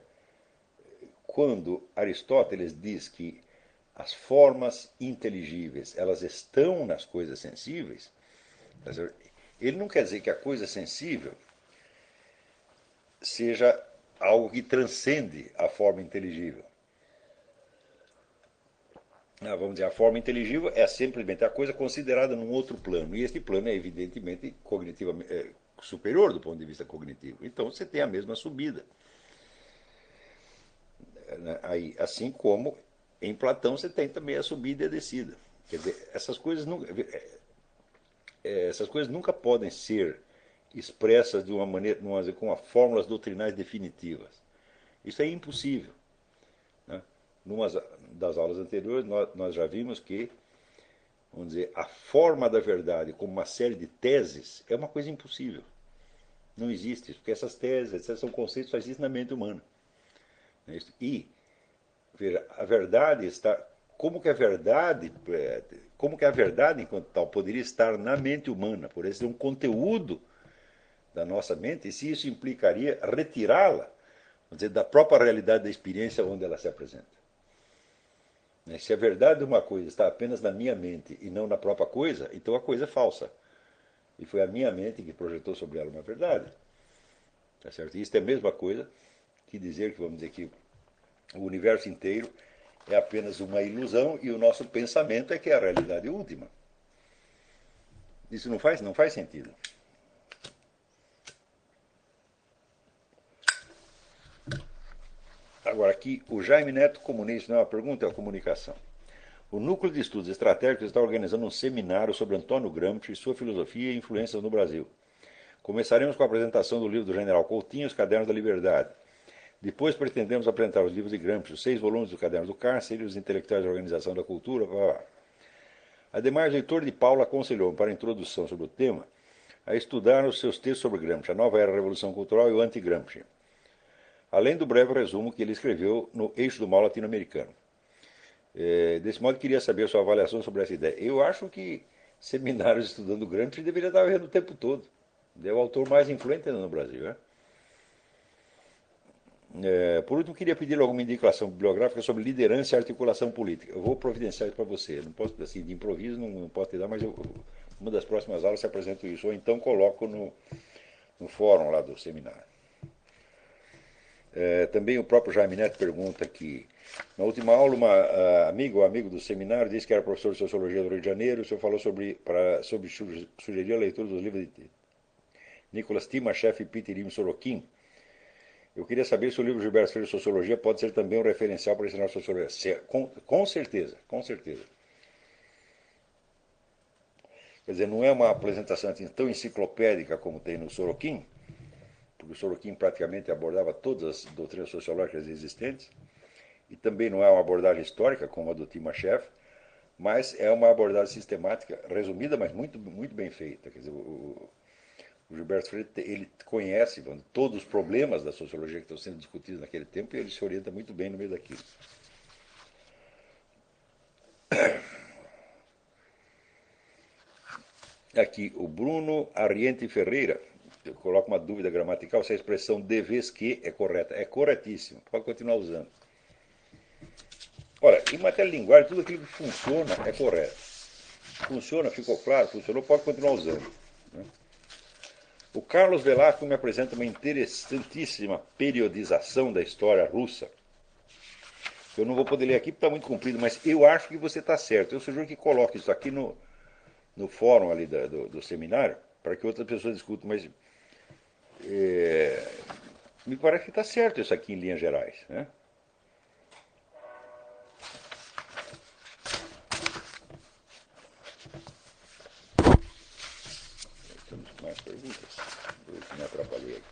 Speaker 1: quando Aristóteles diz que as formas inteligíveis elas estão nas coisas sensíveis, ele não quer dizer que a coisa sensível seja algo que transcende a forma inteligível. Vamos dizer, a forma inteligível é simplesmente a coisa considerada num outro plano. E este plano é evidentemente cognitivamente superior do ponto de vista cognitivo. Então você tem a mesma subida. Aí, assim como em Platão você tem também a subida e a descida. Quer dizer, essas coisas nunca podem ser expressas de uma maneira, com fórmulas doutrinais definitivas. Isso é impossível. Né? Numa das aulas anteriores, nós já vimos que, vamos dizer, a forma da verdade como uma série de teses é uma coisa impossível. Não existe isso, porque essas teses, esses são conceitos que só existem na mente humana. E, veja, a verdade está... Como que a verdade como que a verdade, enquanto tal, poderia estar na mente humana, por ser um conteúdo da nossa mente, e se isso implicaria retirá-la, vamos dizer, da própria realidade da experiência onde ela se apresenta. Se a verdade de uma coisa está apenas na minha mente e não na própria coisa, então a coisa é falsa. E foi a minha mente que projetou sobre ela uma verdade. Tá certo? E isso é a mesma coisa que dizer que, vamos dizer, que o universo inteiro é apenas uma ilusão e o nosso pensamento é que é a realidade última. Isso não faz sentido. Agora, aqui, o Jaime Neto Comunista, não é uma pergunta, é uma comunicação. O Núcleo de Estudos Estratégicos está organizando um seminário sobre Antônio Gramsci, sua filosofia e influências no Brasil. Começaremos com a apresentação do livro do General Coutinho, Os Cadernos da Liberdade. Depois pretendemos apresentar os livros de Gramsci, os 6 volumes do Caderno do Cárcere e os intelectuais da Organização da Cultura. Blá, blá. Ademais, o Heitor de Paula aconselhou, para a introdução sobre o tema, a estudar os seus textos sobre Gramsci, a nova era da Revolução Cultural e o anti-Gramsci, além do breve resumo que ele escreveu no Eixo do Mal Latino-Americano. Desse modo, queria saber a sua avaliação sobre essa ideia. Eu acho que seminários estudando Gramsci deveria estar vendo o tempo todo. É o autor mais influente no Brasil. Né? Por último, queria pedir alguma indicação bibliográfica sobre liderança e articulação política. Eu vou providenciar isso para você. Não posso, assim, de improviso, não posso te dar, mas uma das próximas aulas eu apresento isso. Ou então coloco no fórum lá do seminário. Também o próprio Jaime Neto pergunta que, na última aula, amigo do seminário disse que era professor de Sociologia do Rio de Janeiro. O senhor falou sobre sugerir a leitura dos livros de Nicolas Timachev e Peter Imm Sorokin. Eu queria saber se o livro Gilberto Freire de Sociologia pode ser também um referencial para ensinar sociologia. Com certeza, com certeza. Quer dizer, não é uma apresentação assim, tão enciclopédica como tem no Sorokin, porque o Sorokin praticamente abordava todas as doutrinas sociológicas existentes, e também não é uma abordagem histórica como a do Timachev, mas é uma abordagem sistemática, resumida, mas muito, muito bem feita. Quer dizer, o Gilberto Freire ele conhece todos os problemas da sociologia que estão sendo discutidos naquele tempo e ele se orienta muito bem no meio daquilo. Aqui, o Bruno Arriente Ferreira coloca uma dúvida gramatical se a expressão deves que é correta. É corretíssimo, pode continuar usando. Olha, em matéria de linguagem, tudo aquilo que funciona é correto. Funciona, ficou claro, funcionou, pode continuar usando. Né? O Carlos Velasco me apresenta uma interessantíssima periodização da história russa. Eu não vou poder ler aqui porque está muito comprido, mas eu acho que você está certo. Eu sugiro que coloque isso aqui no fórum ali do seminário, para que outras pessoas discutam, mas me parece que está certo isso aqui em linhas gerais. Né? Temos mais perguntas? Eu me atrapalhei aqui.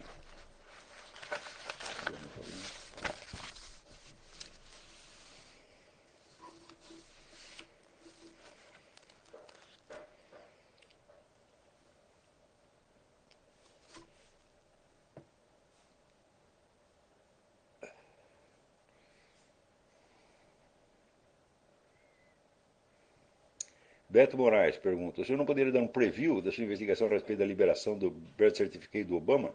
Speaker 1: Beto Moraes pergunta: o senhor não poderia dar um preview da sua investigação a respeito da liberação do Birth Certificate do Obama?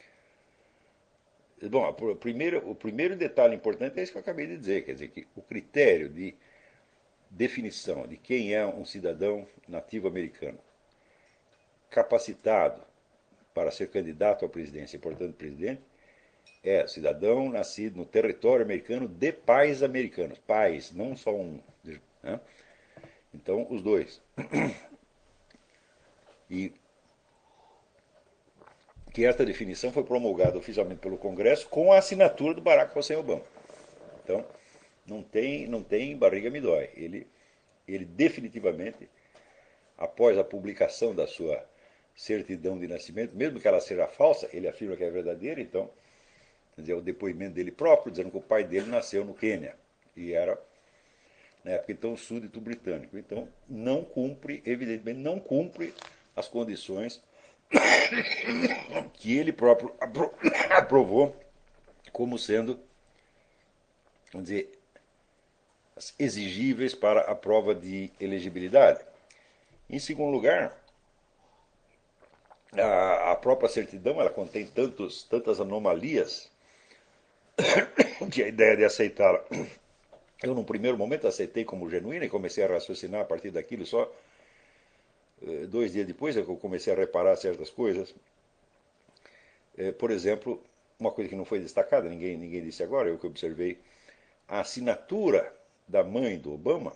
Speaker 1: Bom, o primeiro detalhe importante é isso que eu acabei de dizer, quer dizer, que o critério de definição de quem é um cidadão nativo americano capacitado para ser candidato à presidência e, portanto, presidente, é cidadão nascido no território americano de pais americanos. Pais, não só um. Né? Então, os dois. E que esta definição foi promulgada oficialmente pelo Congresso com a assinatura do Barack Hussein Obama. Então, não tem barriga me dói. Ele definitivamente, após a publicação da sua certidão de nascimento, mesmo que ela seja falsa, ele afirma que é verdadeira, então, quer dizer, o depoimento dele próprio, dizendo que o pai dele nasceu no Quênia, e era, na época, então, súdito britânico. Então, não cumpre, evidentemente, não cumpre as condições que ele próprio aprovou como sendo, vamos dizer, exigíveis para a prova de elegibilidade. Em segundo lugar, a própria certidão ela contém tantas anomalias que a ideia de aceitá-la, eu num primeiro momento aceitei como genuína e comecei a raciocinar a partir daquilo só 2 dias depois é que eu comecei a reparar certas coisas. Por exemplo, uma coisa que não foi destacada, ninguém disse agora, eu que observei, a assinatura da mãe do Obama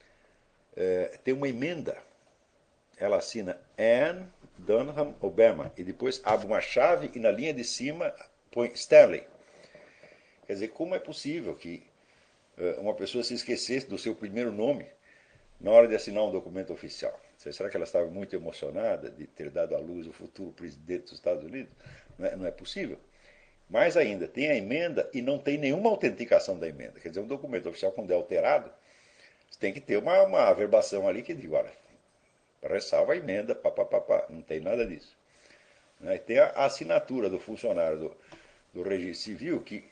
Speaker 1: tem uma emenda. Ela assina Anne Dunham Obama e depois abre uma chave e na linha de cima põe Stanley. Quer dizer, como é possível que uma pessoa se esquecesse do seu primeiro nome na hora de assinar um documento oficial? Será que ela estava muito emocionada de ter dado à luz o futuro presidente dos Estados Unidos? Não é possível. Mais ainda, tem a emenda e não tem nenhuma autenticação da emenda. Quer dizer, um documento oficial, quando é alterado, você tem que ter uma averbação ali que diga, olha, ressalva a emenda, papapá. Não tem nada disso. Tem a assinatura do funcionário do registro civil, que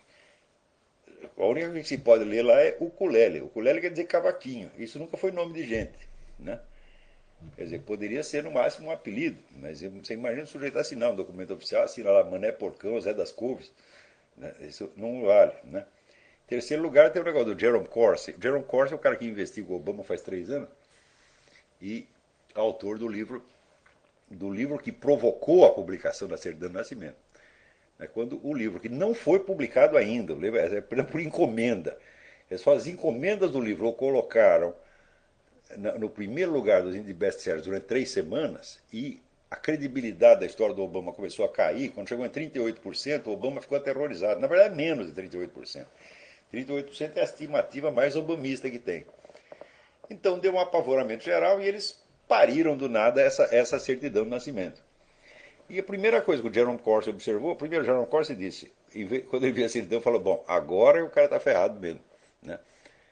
Speaker 1: a única coisa que se pode ler lá é ukulele. Ukulele quer dizer cavaquinho. Isso nunca foi nome de gente. Né? Quer dizer, poderia ser no máximo um apelido, mas você imagina o sujeito assinar um documento oficial, assina lá Mané Porcão, Zé das Couves. Né? Isso não vale. Né? Em terceiro lugar tem o negócio do Jerome Corsi. Jerome Corsi é o cara que investiga o Obama faz 3 anos e autor do livro que provocou a publicação da Certidão de Nascimento. Quando o livro, que não foi publicado ainda, o livro é por encomenda, as encomendas do livro o colocaram no primeiro lugar dos índices best-sellers durante 3 semanas e a credibilidade da história do Obama começou a cair. Quando chegou em 38%, o Obama ficou aterrorizado. Na verdade, menos de 38%. 38% é a estimativa mais obamista que tem. Então deu um apavoramento geral e eles pariram do nada essa certidão de nascimento. E a primeira coisa que o Jerome Corsi observou, primeiro o Jerome Corsi disse, quando ele viu a certidão, falou, bom, agora o cara está ferrado mesmo. Né?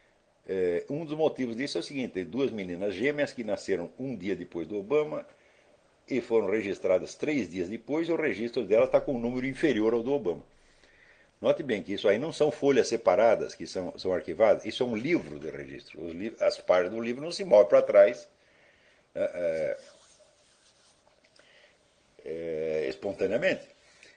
Speaker 1: Um dos motivos disso é o seguinte, tem 2 meninas gêmeas que nasceram um dia depois do Obama e foram registradas 3 dias depois e o registro delas está com um número inferior ao do Obama. Note bem que isso aí não são folhas separadas que são arquivadas, isso é um livro de registro. As páginas do livro não se movem para trás espontaneamente.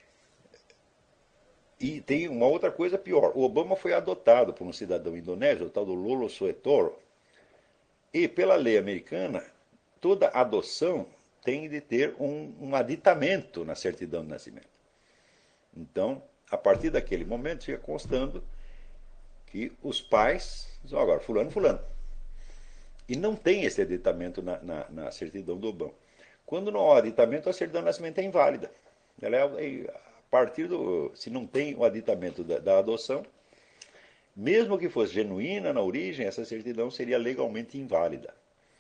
Speaker 1: E tem uma outra coisa pior. O Obama foi adotado por um cidadão indonésio, o tal do Lolo Suetoro, e pela lei americana, toda adoção tem de ter um aditamento na certidão de nascimento. Então, a partir daquele momento, fica constando que os pais dizem, agora, fulano, fulano. E não tem esse aditamento na certidão do Obama. Quando não há aditamento, a certidão de nascimento é inválida. Ela a partir se não tem o aditamento da adoção, mesmo que fosse genuína na origem, essa certidão seria legalmente inválida.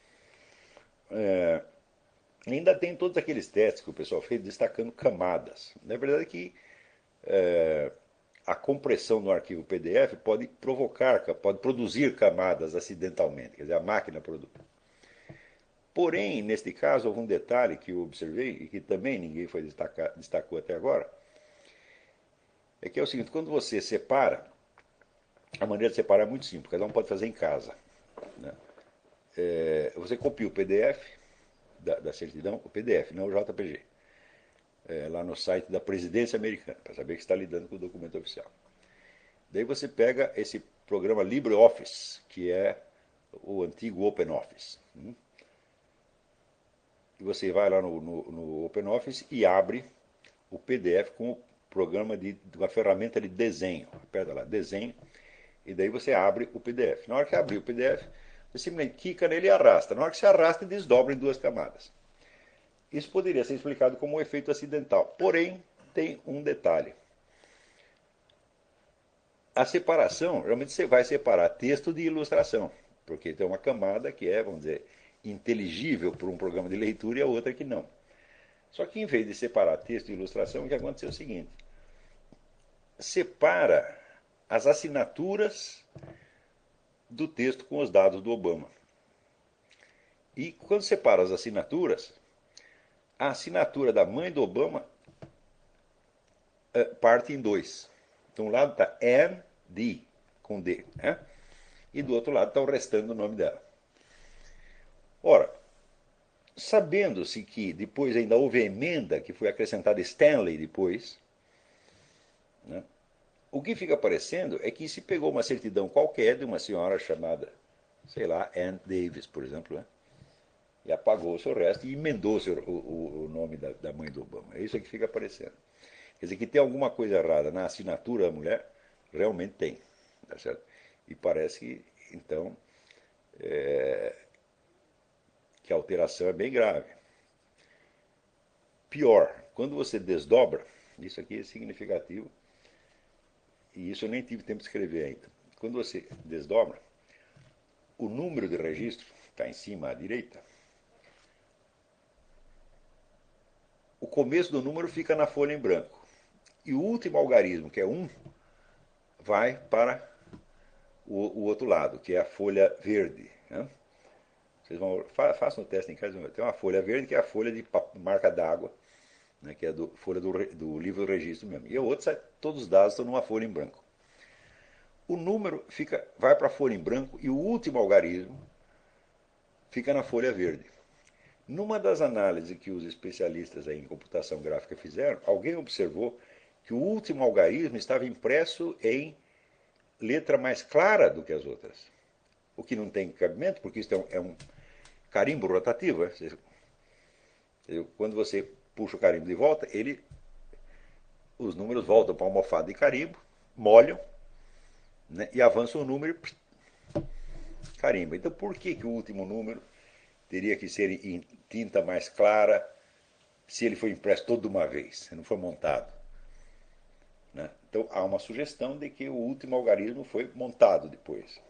Speaker 1: Ainda tem todos aqueles testes que o pessoal fez destacando camadas. Na verdade que a compressão no arquivo PDF pode produzir camadas acidentalmente, quer dizer, a máquina produz. Porém, neste caso, houve um detalhe que eu observei e que também ninguém destacou até agora, é que é o seguinte, quando você separa, a maneira de separar é muito simples, cada um pode fazer em casa. Né? Você copia o PDF da certidão, o PDF, não o JPG, lá no site da presidência americana, para saber que está lidando com o documento oficial. Daí você pega esse programa LibreOffice, que é o antigo OpenOffice. E você vai lá no OpenOffice e abre o PDF com o programa de uma ferramenta de desenho. Aperta lá, desenho, e daí você abre o PDF. Na hora que abrir o PDF, você simplesmente clica nele e arrasta. Na hora que você arrasta, desdobra em 2 camadas. Isso poderia ser explicado como um efeito acidental. Porém, tem um detalhe. A separação, realmente você vai separar texto de ilustração, porque tem uma camada que é, vamos dizer, inteligível por um programa de leitura e a outra que não. Só que em vez de separar texto e ilustração, o que aconteceu é o seguinte: separa as assinaturas do texto com os dados do Obama. E quando separa as assinaturas, a assinatura da mãe do Obama parte em 2. Então, um lado está Anne D, com D. Né? e do outro lado está o restante do nome dela. Ora, sabendo-se que depois ainda houve a emenda que foi acrescentada Stanley depois, né, o que fica parecendo é que se pegou uma certidão qualquer de uma senhora chamada, sei lá, Ann Davis, por exemplo, né, e apagou o seu resto e emendou o nome da mãe do Obama. É isso que fica parecendo. Quer dizer, que tem alguma coisa errada na assinatura da mulher, realmente tem. Tá certo? E parece que, então, que a alteração é bem grave. Pior, quando você desdobra, isso aqui é significativo, e isso eu nem tive tempo de escrever ainda. Quando você desdobra, o número de registro está em cima à direita. O começo do número fica na folha em branco. E o último algarismo, que é 1, vai para o outro lado, que é a folha verde. Né? Vocês façam o teste em casa. Tem uma folha verde, que é a folha de marca d'água, né, que é a folha do livro do registro mesmo. E o outro, todos os dados estão numa folha em branco. O número vai para a folha em branco e o último algarismo fica na folha verde. Numa das análises que os especialistas em computação gráfica fizeram, alguém observou que o último algarismo estava impresso em letra mais clara do que as outras. O que não tem cabimento, porque isso é um carimbo rotativo. Quando você puxa o carimbo de volta, os números voltam para a almofada de carimbo, molham, né, e avançam o número e carimba. Então, por que o último número teria que ser em tinta mais clara se ele foi impresso toda uma vez, se não foi montado? Né? Então, há uma sugestão de que o último algarismo foi montado depois.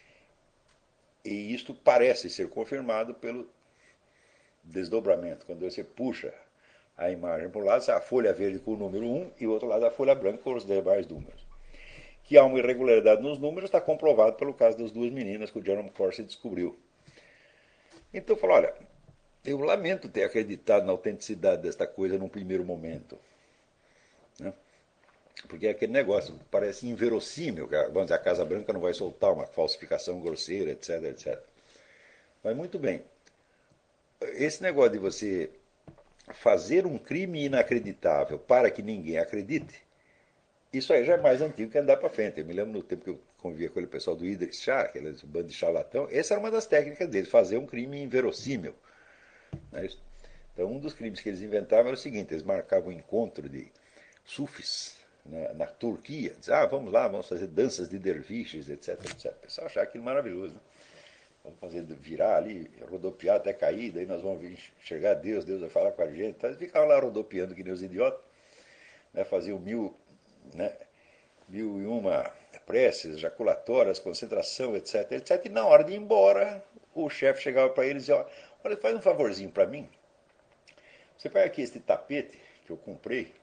Speaker 1: E isto parece ser confirmado pelo desdobramento. Quando você puxa a imagem para um lado, a folha verde com o número 1 e o outro lado a folha branca com os demais números. Que há uma irregularidade nos números está comprovado pelo caso das duas meninas que o Jerome Corsi descobriu. Então eu falo, olha, eu lamento ter acreditado na autenticidade desta coisa num primeiro momento. Né? Porque é aquele negócio parece inverossímil, que a Casa Branca não vai soltar uma falsificação grosseira, etc, etc. Mas muito bem, esse negócio de você fazer um crime inacreditável para que ninguém acredite, isso aí já é mais antigo que andar para frente. Eu me lembro no tempo que eu convivia com aquele pessoal do Idris Shah, aquele bando de charlatão, essa era uma das técnicas deles, fazer um crime inverossímil. Né? Então, um dos crimes que eles inventavam era o seguinte: eles marcavam um encontro de sufis, né, na Turquia. Diziam, vamos lá, vamos fazer danças de derviches, etc, etc. O pessoal achava aquilo maravilhoso. Né? Vamos fazer virar ali, rodopiar até cair, daí nós vamos enxergar Deus, Deus vai falar com a gente. Então, eles ficavam lá rodopiando que nem os idiotas, né, faziam né, 1001 preces, jaculatórias, concentração, etc, etc. E na hora de ir embora, o chefe chegava para eles e dizia, olha, faz um favorzinho para mim. Você pega aqui este tapete que eu comprei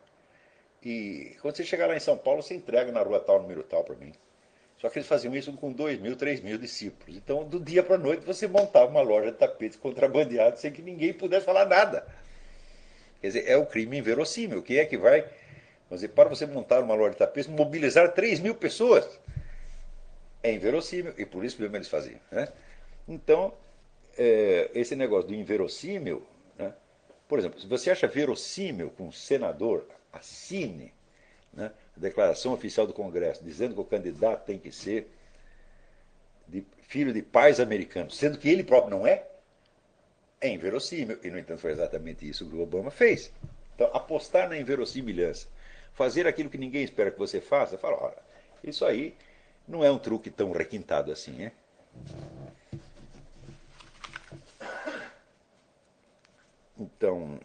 Speaker 1: e quando você chegar lá em São Paulo, você entrega na rua tal, número tal para mim. Só que eles faziam isso com 2.000, 3.000 discípulos. Então, do dia para a noite, você montava uma loja de tapetes contrabandeados sem que ninguém pudesse falar nada. Quer dizer, é o crime inverossímil. Quem é que vai, vamos dizer, para você montar uma loja de tapetes, mobilizar 3.000 pessoas? É inverossímil, e por isso mesmo eles faziam. Né? Então, esse negócio do inverossímil, né? Por exemplo, se você acha verossímil que um senador assine, né, a declaração oficial do Congresso dizendo que o candidato tem que ser filho de pais americanos, sendo que ele próprio não é inverossímil. E, no entanto, foi exatamente isso que o Obama fez. Então, apostar na inverossimilhança, fazer aquilo que ninguém espera que você faça, fala, olha, isso aí não é um truque tão requintado assim, né? Então,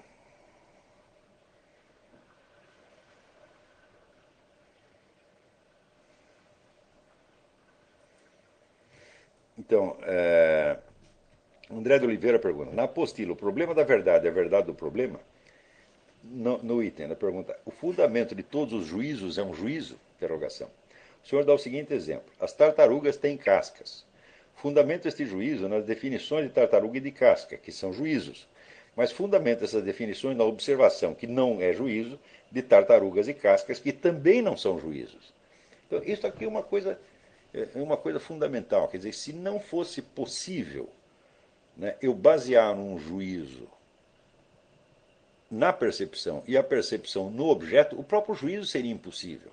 Speaker 1: André de Oliveira pergunta, na apostila, o problema da verdade é a verdade do problema? No item da pergunta, o fundamento de todos os juízos é um juízo? Interrogação. O senhor dá o seguinte exemplo, as tartarugas têm cascas. Fundamento este juízo nas definições de tartaruga e de casca, que são juízos. Mas fundamenta essas definições na observação, que não é juízo, de tartarugas e cascas, que também não são juízos. Então, isso aqui é uma coisa é uma coisa fundamental. Quer dizer, se não fosse possível, né, eu basear um juízo na percepção e a percepção no objeto, o próprio juízo seria impossível.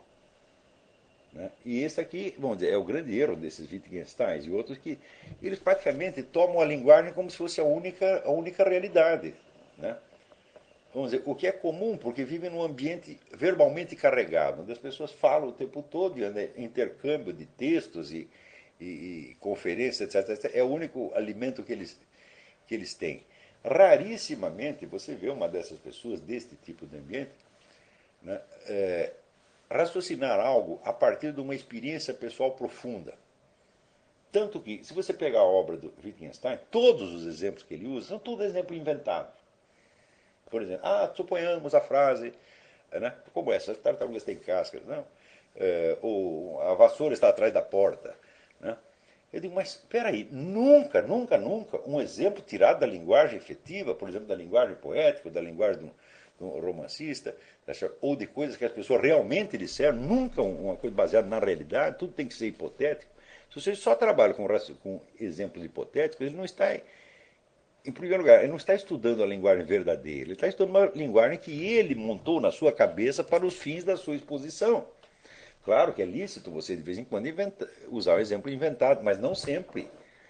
Speaker 1: Né? E esse aqui, vamos dizer, é o grande erro desses Wittgensteins e outros que eles praticamente tomam a linguagem como se fosse a única realidade. Né? Vamos dizer, o que é comum, porque vivem num ambiente verbalmente carregado, onde as pessoas falam o tempo todo, e né, intercâmbio de textos e conferências, etc, etc. É o único alimento que eles têm. Rarissimamente você vê uma dessas pessoas, deste tipo de ambiente, né, raciocinar algo a partir de uma experiência pessoal profunda. Tanto que, se você pegar a obra do Wittgenstein, todos os exemplos que ele usa são todos exemplos inventados. Por exemplo, suponhamos a frase, né, como essa, as tartarugas têm cascas, não? Ou a vassoura está atrás da porta. Né? Eu digo, mas espera aí, nunca, nunca, nunca um exemplo tirado da linguagem efetiva, por exemplo, da linguagem poética, da linguagem de um romancista, ou de coisas que as pessoas realmente disseram, nunca uma coisa baseada na realidade, tudo tem que ser hipotético. Se você só trabalha com exemplos hipotéticos, ele não está, em primeiro lugar, ele não está estudando a linguagem verdadeira, ele está estudando uma linguagem que ele montou na sua cabeça para os fins da sua exposição. Claro que é lícito você, de vez em quando, usar o exemplo inventado, mas não sempre.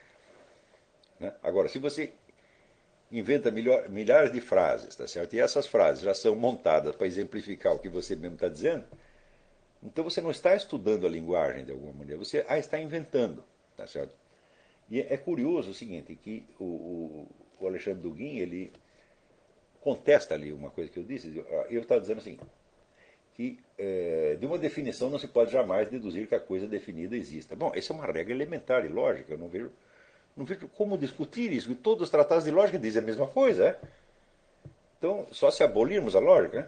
Speaker 1: Né? Agora, se você inventa milhares de frases, tá certo? E essas frases já são montadas para exemplificar o que você mesmo está dizendo, então você não está estudando a linguagem de alguma maneira, você a está inventando, tá certo? E é curioso o seguinte, que o Alexandre Dugin, ele contesta ali uma coisa que eu disse, eu estava dizendo assim, que de uma definição não se pode jamais deduzir que a coisa definida exista. Bom, essa é uma regra elementar e lógica, eu não vejo como discutir isso, e todos os tratados de lógica dizem a mesma coisa, é? Então, só se abolirmos a lógica, né?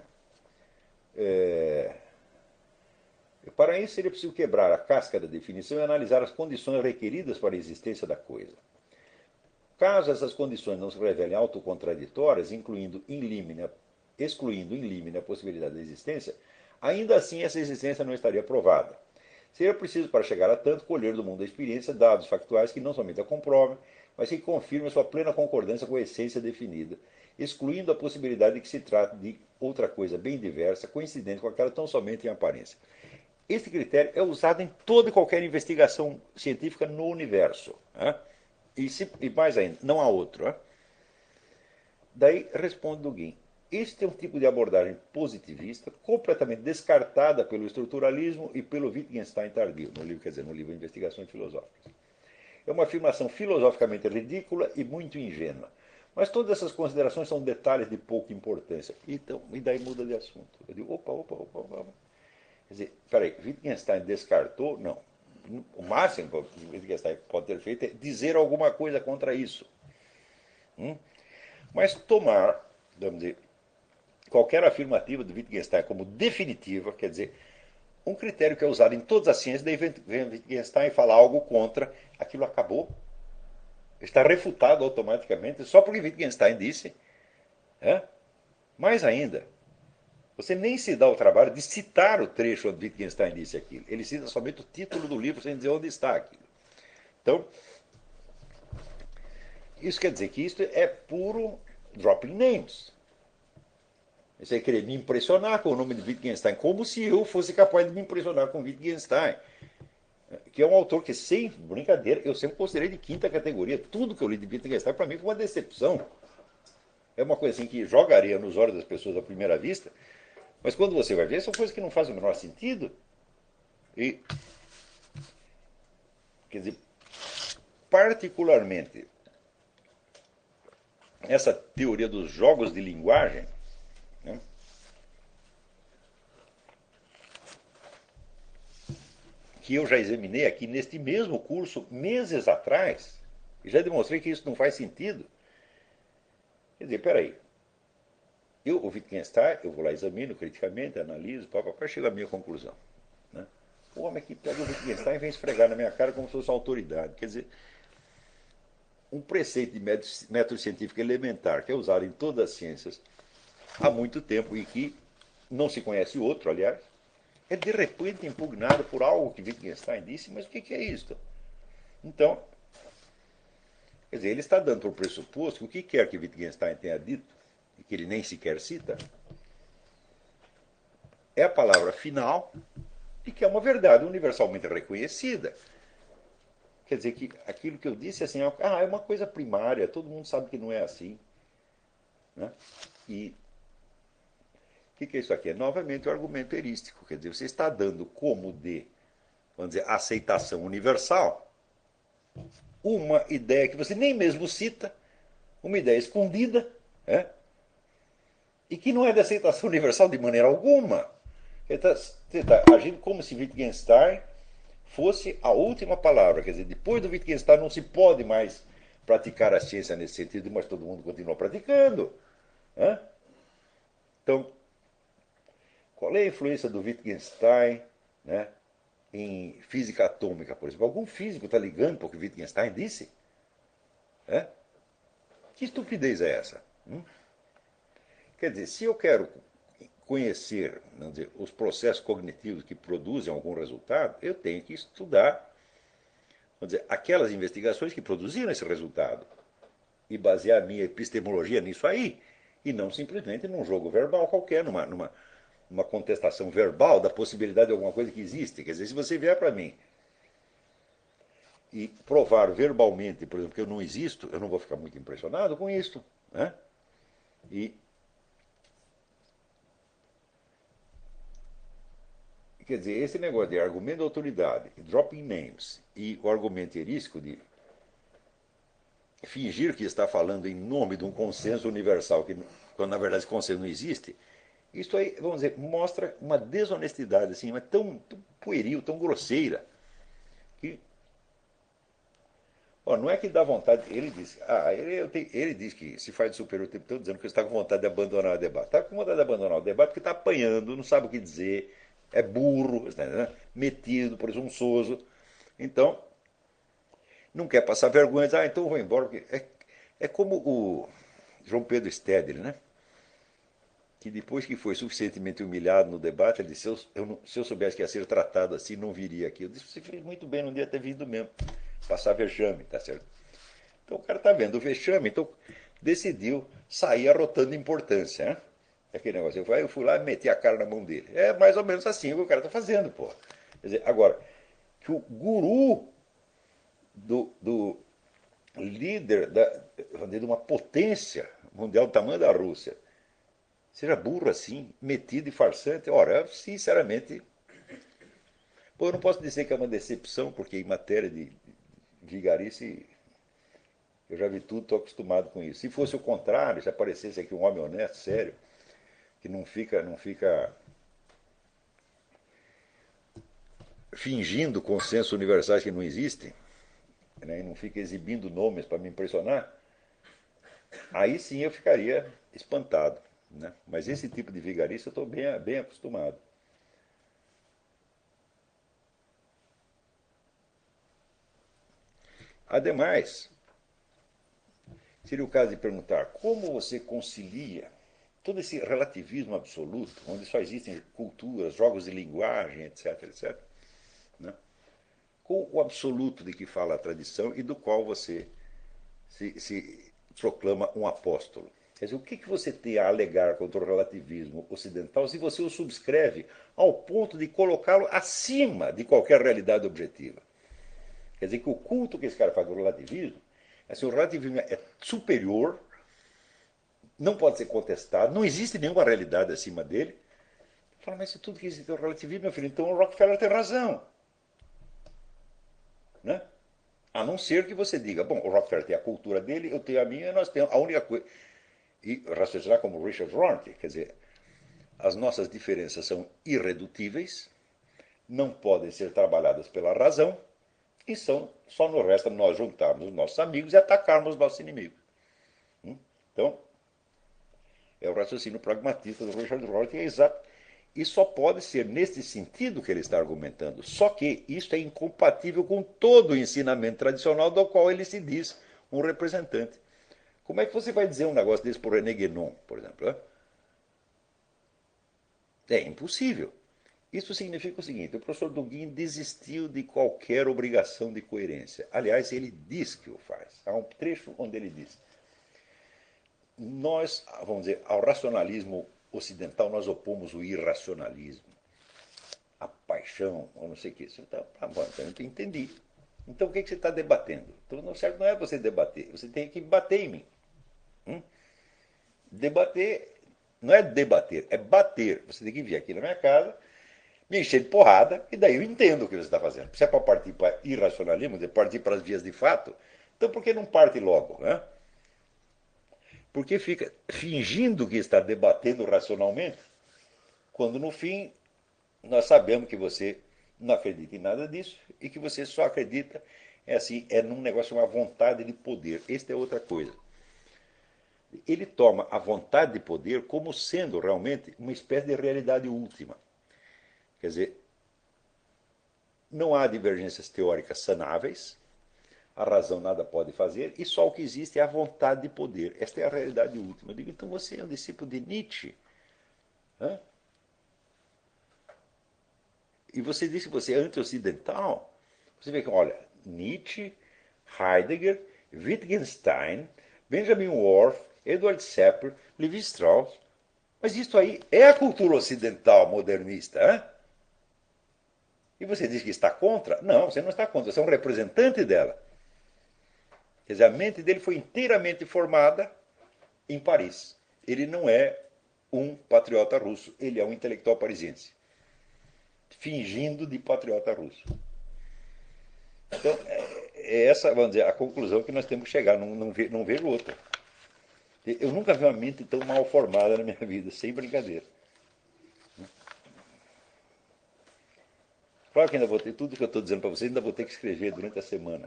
Speaker 1: Para isso seria preciso quebrar a casca da definição e analisar as condições requeridas para a existência da coisa. Caso essas condições não se revelem autocontraditórias, excluindo in limine a possibilidade da existência, ainda assim essa existência não estaria provada. Seria preciso, para chegar a tanto, colher do mundo da experiência dados factuais que não somente a comprovem, mas que confirmem sua plena concordância com a essência definida, excluindo a possibilidade de que se trate de outra coisa bem diversa, coincidente com aquela tão somente em aparência. Este critério é usado em toda e qualquer investigação científica no universo. Né? E mais ainda, não há outro. Né? Daí responde Dugin. Este é um tipo de abordagem positivista completamente descartada pelo estruturalismo e pelo Wittgenstein tardio, no livro, quer dizer, no livro Investigações Filosóficas. É uma afirmação filosoficamente ridícula e muito ingênua. Mas todas essas considerações são detalhes de pouca importância. Então, e daí muda de assunto. Eu digo, opa. Quer dizer, peraí, Wittgenstein descartou? Não. O máximo que Wittgenstein pode ter feito é dizer alguma coisa contra isso. Mas tomar, vamos dizer, qualquer afirmativa do Wittgenstein como definitiva, quer dizer, um critério que é usado em todas as ciências, daí vem Wittgenstein e fala algo contra, aquilo acabou. Está refutado automaticamente só porque Wittgenstein disse. É? Mais ainda, você nem se dá o trabalho de citar o trecho onde Wittgenstein disse aquilo. Ele cita somente o título do livro sem dizer onde está aquilo. Então, isso quer dizer que isso é puro dropping names. Você querer me impressionar com o nome de Wittgenstein, como se eu fosse capaz de me impressionar com Wittgenstein, que é um autor que, sem brincadeira, eu sempre considerei de quinta categoria. Tudo que eu li de Wittgenstein, para mim, foi uma decepção. É uma coisa assim que jogaria nos olhos das pessoas à primeira vista, mas quando você vai ver, são coisas que não fazem o menor sentido. E, quer dizer, particularmente, essa teoria dos jogos de linguagem, né, que eu já examinei aqui neste mesmo curso meses atrás, e já demonstrei que isso não faz sentido. Quer dizer, peraí, o Wittgenstein, eu vou lá, examino criticamente, analiso, chego à minha conclusão. Né? O homem que pega o Wittgenstein e vem esfregar na minha cara como se fosse uma autoridade. Quer dizer, um preceito de método científico elementar, que é usado em todas as ciências há muito tempo e que não se conhece outro, aliás, é de repente impugnado por algo que Wittgenstein disse, mas o que é isto? Então, quer dizer, ele está dando por pressuposto que o que quer que Wittgenstein tenha dito, e que ele nem sequer cita, é a palavra final e que é uma verdade universalmente reconhecida. Quer dizer que aquilo que eu disse assim, é uma coisa primária, todo mundo sabe que não é assim. Né? E o que é isso aqui? É novamente o argumento erístico. Quer dizer, você está dando como de, vamos dizer, aceitação universal uma ideia que você nem mesmo cita, uma ideia escondida, né? E que não é de aceitação universal de maneira alguma. Você está agindo como se Wittgenstein fosse a última palavra. Quer dizer, depois do Wittgenstein não se pode mais praticar a ciência nesse sentido, mas todo mundo continua praticando. Né? Então, qual é a influência do Wittgenstein, né, em física atômica, por exemplo? Algum físico está ligando para o que Wittgenstein disse? É? Que estupidez é essa? Quer dizer, se eu quero conhecer, vamos dizer, os processos cognitivos que produzem algum resultado, eu tenho que estudar, vamos dizer, aquelas investigações que produziram esse resultado e basear a minha epistemologia nisso aí, e não simplesmente num jogo verbal qualquer, numa contestação verbal da possibilidade de alguma coisa que existe. Quer dizer, se você vier para mim e provar verbalmente, por exemplo, que eu não existo, eu não vou ficar muito impressionado com isso. Né? E, quer dizer, esse negócio de argumento de autoridade, dropping names, e o argumento erístico de fingir que está falando em nome de um consenso universal, quando na verdade esse consenso não existe, isso aí, vamos dizer, mostra uma desonestidade assim, mas tão pueril, tão grosseira, que não é que dá vontade. Ele diz, ele diz que se faz de superior o tempo todo dizendo que está com vontade de abandonar o debate. Está com vontade de abandonar o debate porque está apanhando, não sabe o que dizer, é burro, né? Metido, presunçoso. Então, não quer passar vergonha, diz, então eu vou embora. É como o João Pedro Stedley, né? Que depois que foi suficientemente humilhado no debate, ele disse, se eu soubesse que ia ser tratado assim, não viria aqui. Eu disse, você fez muito bem, não devia ter vindo mesmo. Passar vexame, tá certo? Então o cara está vendo o vexame, então decidiu sair arrotando importância. Né? Aquele negócio. Eu fui lá e meti a cara na mão dele. É mais ou menos assim o que o cara está fazendo, pô. Quer dizer, agora, que o guru do líder de uma potência mundial do tamanho da Rússia seja burro assim, metido e farsante, ora, sinceramente, pô, eu não posso dizer que é uma decepção, porque em matéria de vigarice eu já vi tudo, estou acostumado com isso. Se fosse o contrário, se aparecesse aqui um homem honesto, sério, que não fica fingindo consensos universais que não existem, né, e não fica exibindo nomes para me impressionar, aí sim eu ficaria espantado. Né? Mas esse tipo de vigarista eu estou bem acostumado. Ademais, seria o caso de perguntar como você concilia todo esse relativismo absoluto, onde só existem culturas, jogos de linguagem, etc., né? Com o absoluto de que fala a tradição e do qual você se proclama um apóstolo. Quer dizer, o que você tem a alegar contra o relativismo ocidental se você o subscreve ao ponto de colocá-lo acima de qualquer realidade objetiva? Quer dizer que o culto que esse cara faz do relativismo, assim, o relativismo é superior, não pode ser contestado, não existe nenhuma realidade acima dele. Fala, mas se tudo que existe é o relativismo, meu filho, então o Rockefeller tem razão. Né? A não ser que você diga, bom, o Rockefeller tem a cultura dele, eu tenho a minha, e nós temos a única coisa. E raciocinar como Richard Rorty, quer dizer, as nossas diferenças são irredutíveis, não podem ser trabalhadas pela razão, e só nos resta nós juntarmos os nossos amigos e atacarmos os nossos inimigos. Então, é o raciocínio pragmatista do Richard Rorty, é exato. E só pode ser nesse sentido que ele está argumentando. Só que isso é incompatível com todo o ensinamento tradicional do qual ele se diz um representante. Como é que você vai dizer um negócio desse por René Guénon, por exemplo? É impossível. Isso significa o seguinte: o professor Dugin desistiu de qualquer obrigação de coerência. Aliás, ele diz que o faz. Há um trecho onde ele diz: nós, vamos dizer, ao racionalismo ocidental, nós opomos o irracionalismo, a paixão, ou não sei o que. Então, eu não entendi. Então, o que você está debatendo? Então, não certo não é você debater, você tem que bater em mim. Debater não é debater, é bater. Você tem que vir aqui na minha casa, me encher de porrada, e daí eu entendo o que você está fazendo. Se é para partir para irracionalismo, de partir para as vias de fato, então por que não parte logo? Né? Porque fica fingindo que está debatendo racionalmente, quando no fim nós sabemos que você não acredita em nada disso e que você só acredita num negócio, uma vontade de poder. Esta é outra coisa. Ele toma a vontade de poder como sendo realmente uma espécie de realidade última. Quer dizer, não há divergências teóricas sanáveis, a razão nada pode fazer, e só o que existe é a vontade de poder. Esta é a realidade última. Eu digo, então você é um discípulo de Nietzsche. Né? E você diz que você é anti-ocidental. Você vê que, olha, Nietzsche, Heidegger, Wittgenstein, Benjamin Worf, Edward Sapir, Levi Strauss. Mas isso aí é a cultura ocidental modernista. Hein? E você diz que está contra? Não, você não está contra, você é um representante dela. Quer dizer, a mente dele foi inteiramente formada em Paris. Ele não é um patriota russo, ele é um intelectual parisiense, fingindo de patriota russo. Então, é essa, vamos dizer, a conclusão que nós temos que chegar, não vejo outra. Eu nunca vi uma mente tão mal formada na minha vida, sem brincadeira. Claro que ainda vou ter tudo que eu estou dizendo para vocês, ainda vou ter que escrever durante a semana.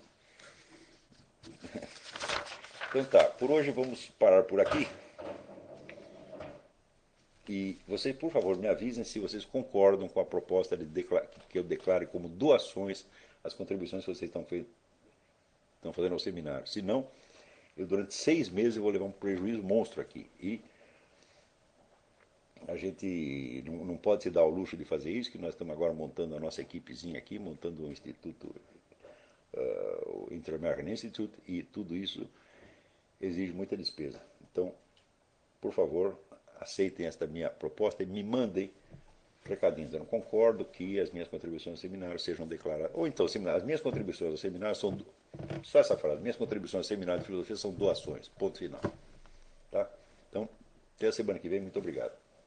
Speaker 1: Então tá, por hoje vamos parar por aqui. E vocês, por favor, me avisem se vocês concordam com a proposta que eu declare como doações as contribuições que vocês estão fazendo ao seminário. Se não, eu durante 6 meses eu vou levar um prejuízo monstro aqui. E a gente não pode se dar ao luxo de fazer isso, que nós estamos agora montando a nossa equipezinha aqui, montando o Instituto, o Inter-American Institute, e tudo isso exige muita despesa. Então, por favor, aceitem esta minha proposta e me mandem recadinhos. Eu não concordo que as minhas contribuições ao seminário sejam declaradas. Ou então, as minhas contribuições ao seminário são. Só essa frase: minhas contribuições ao seminário de filosofia são doações. Ponto final. Tá? Então, até a semana que vem. Muito obrigado.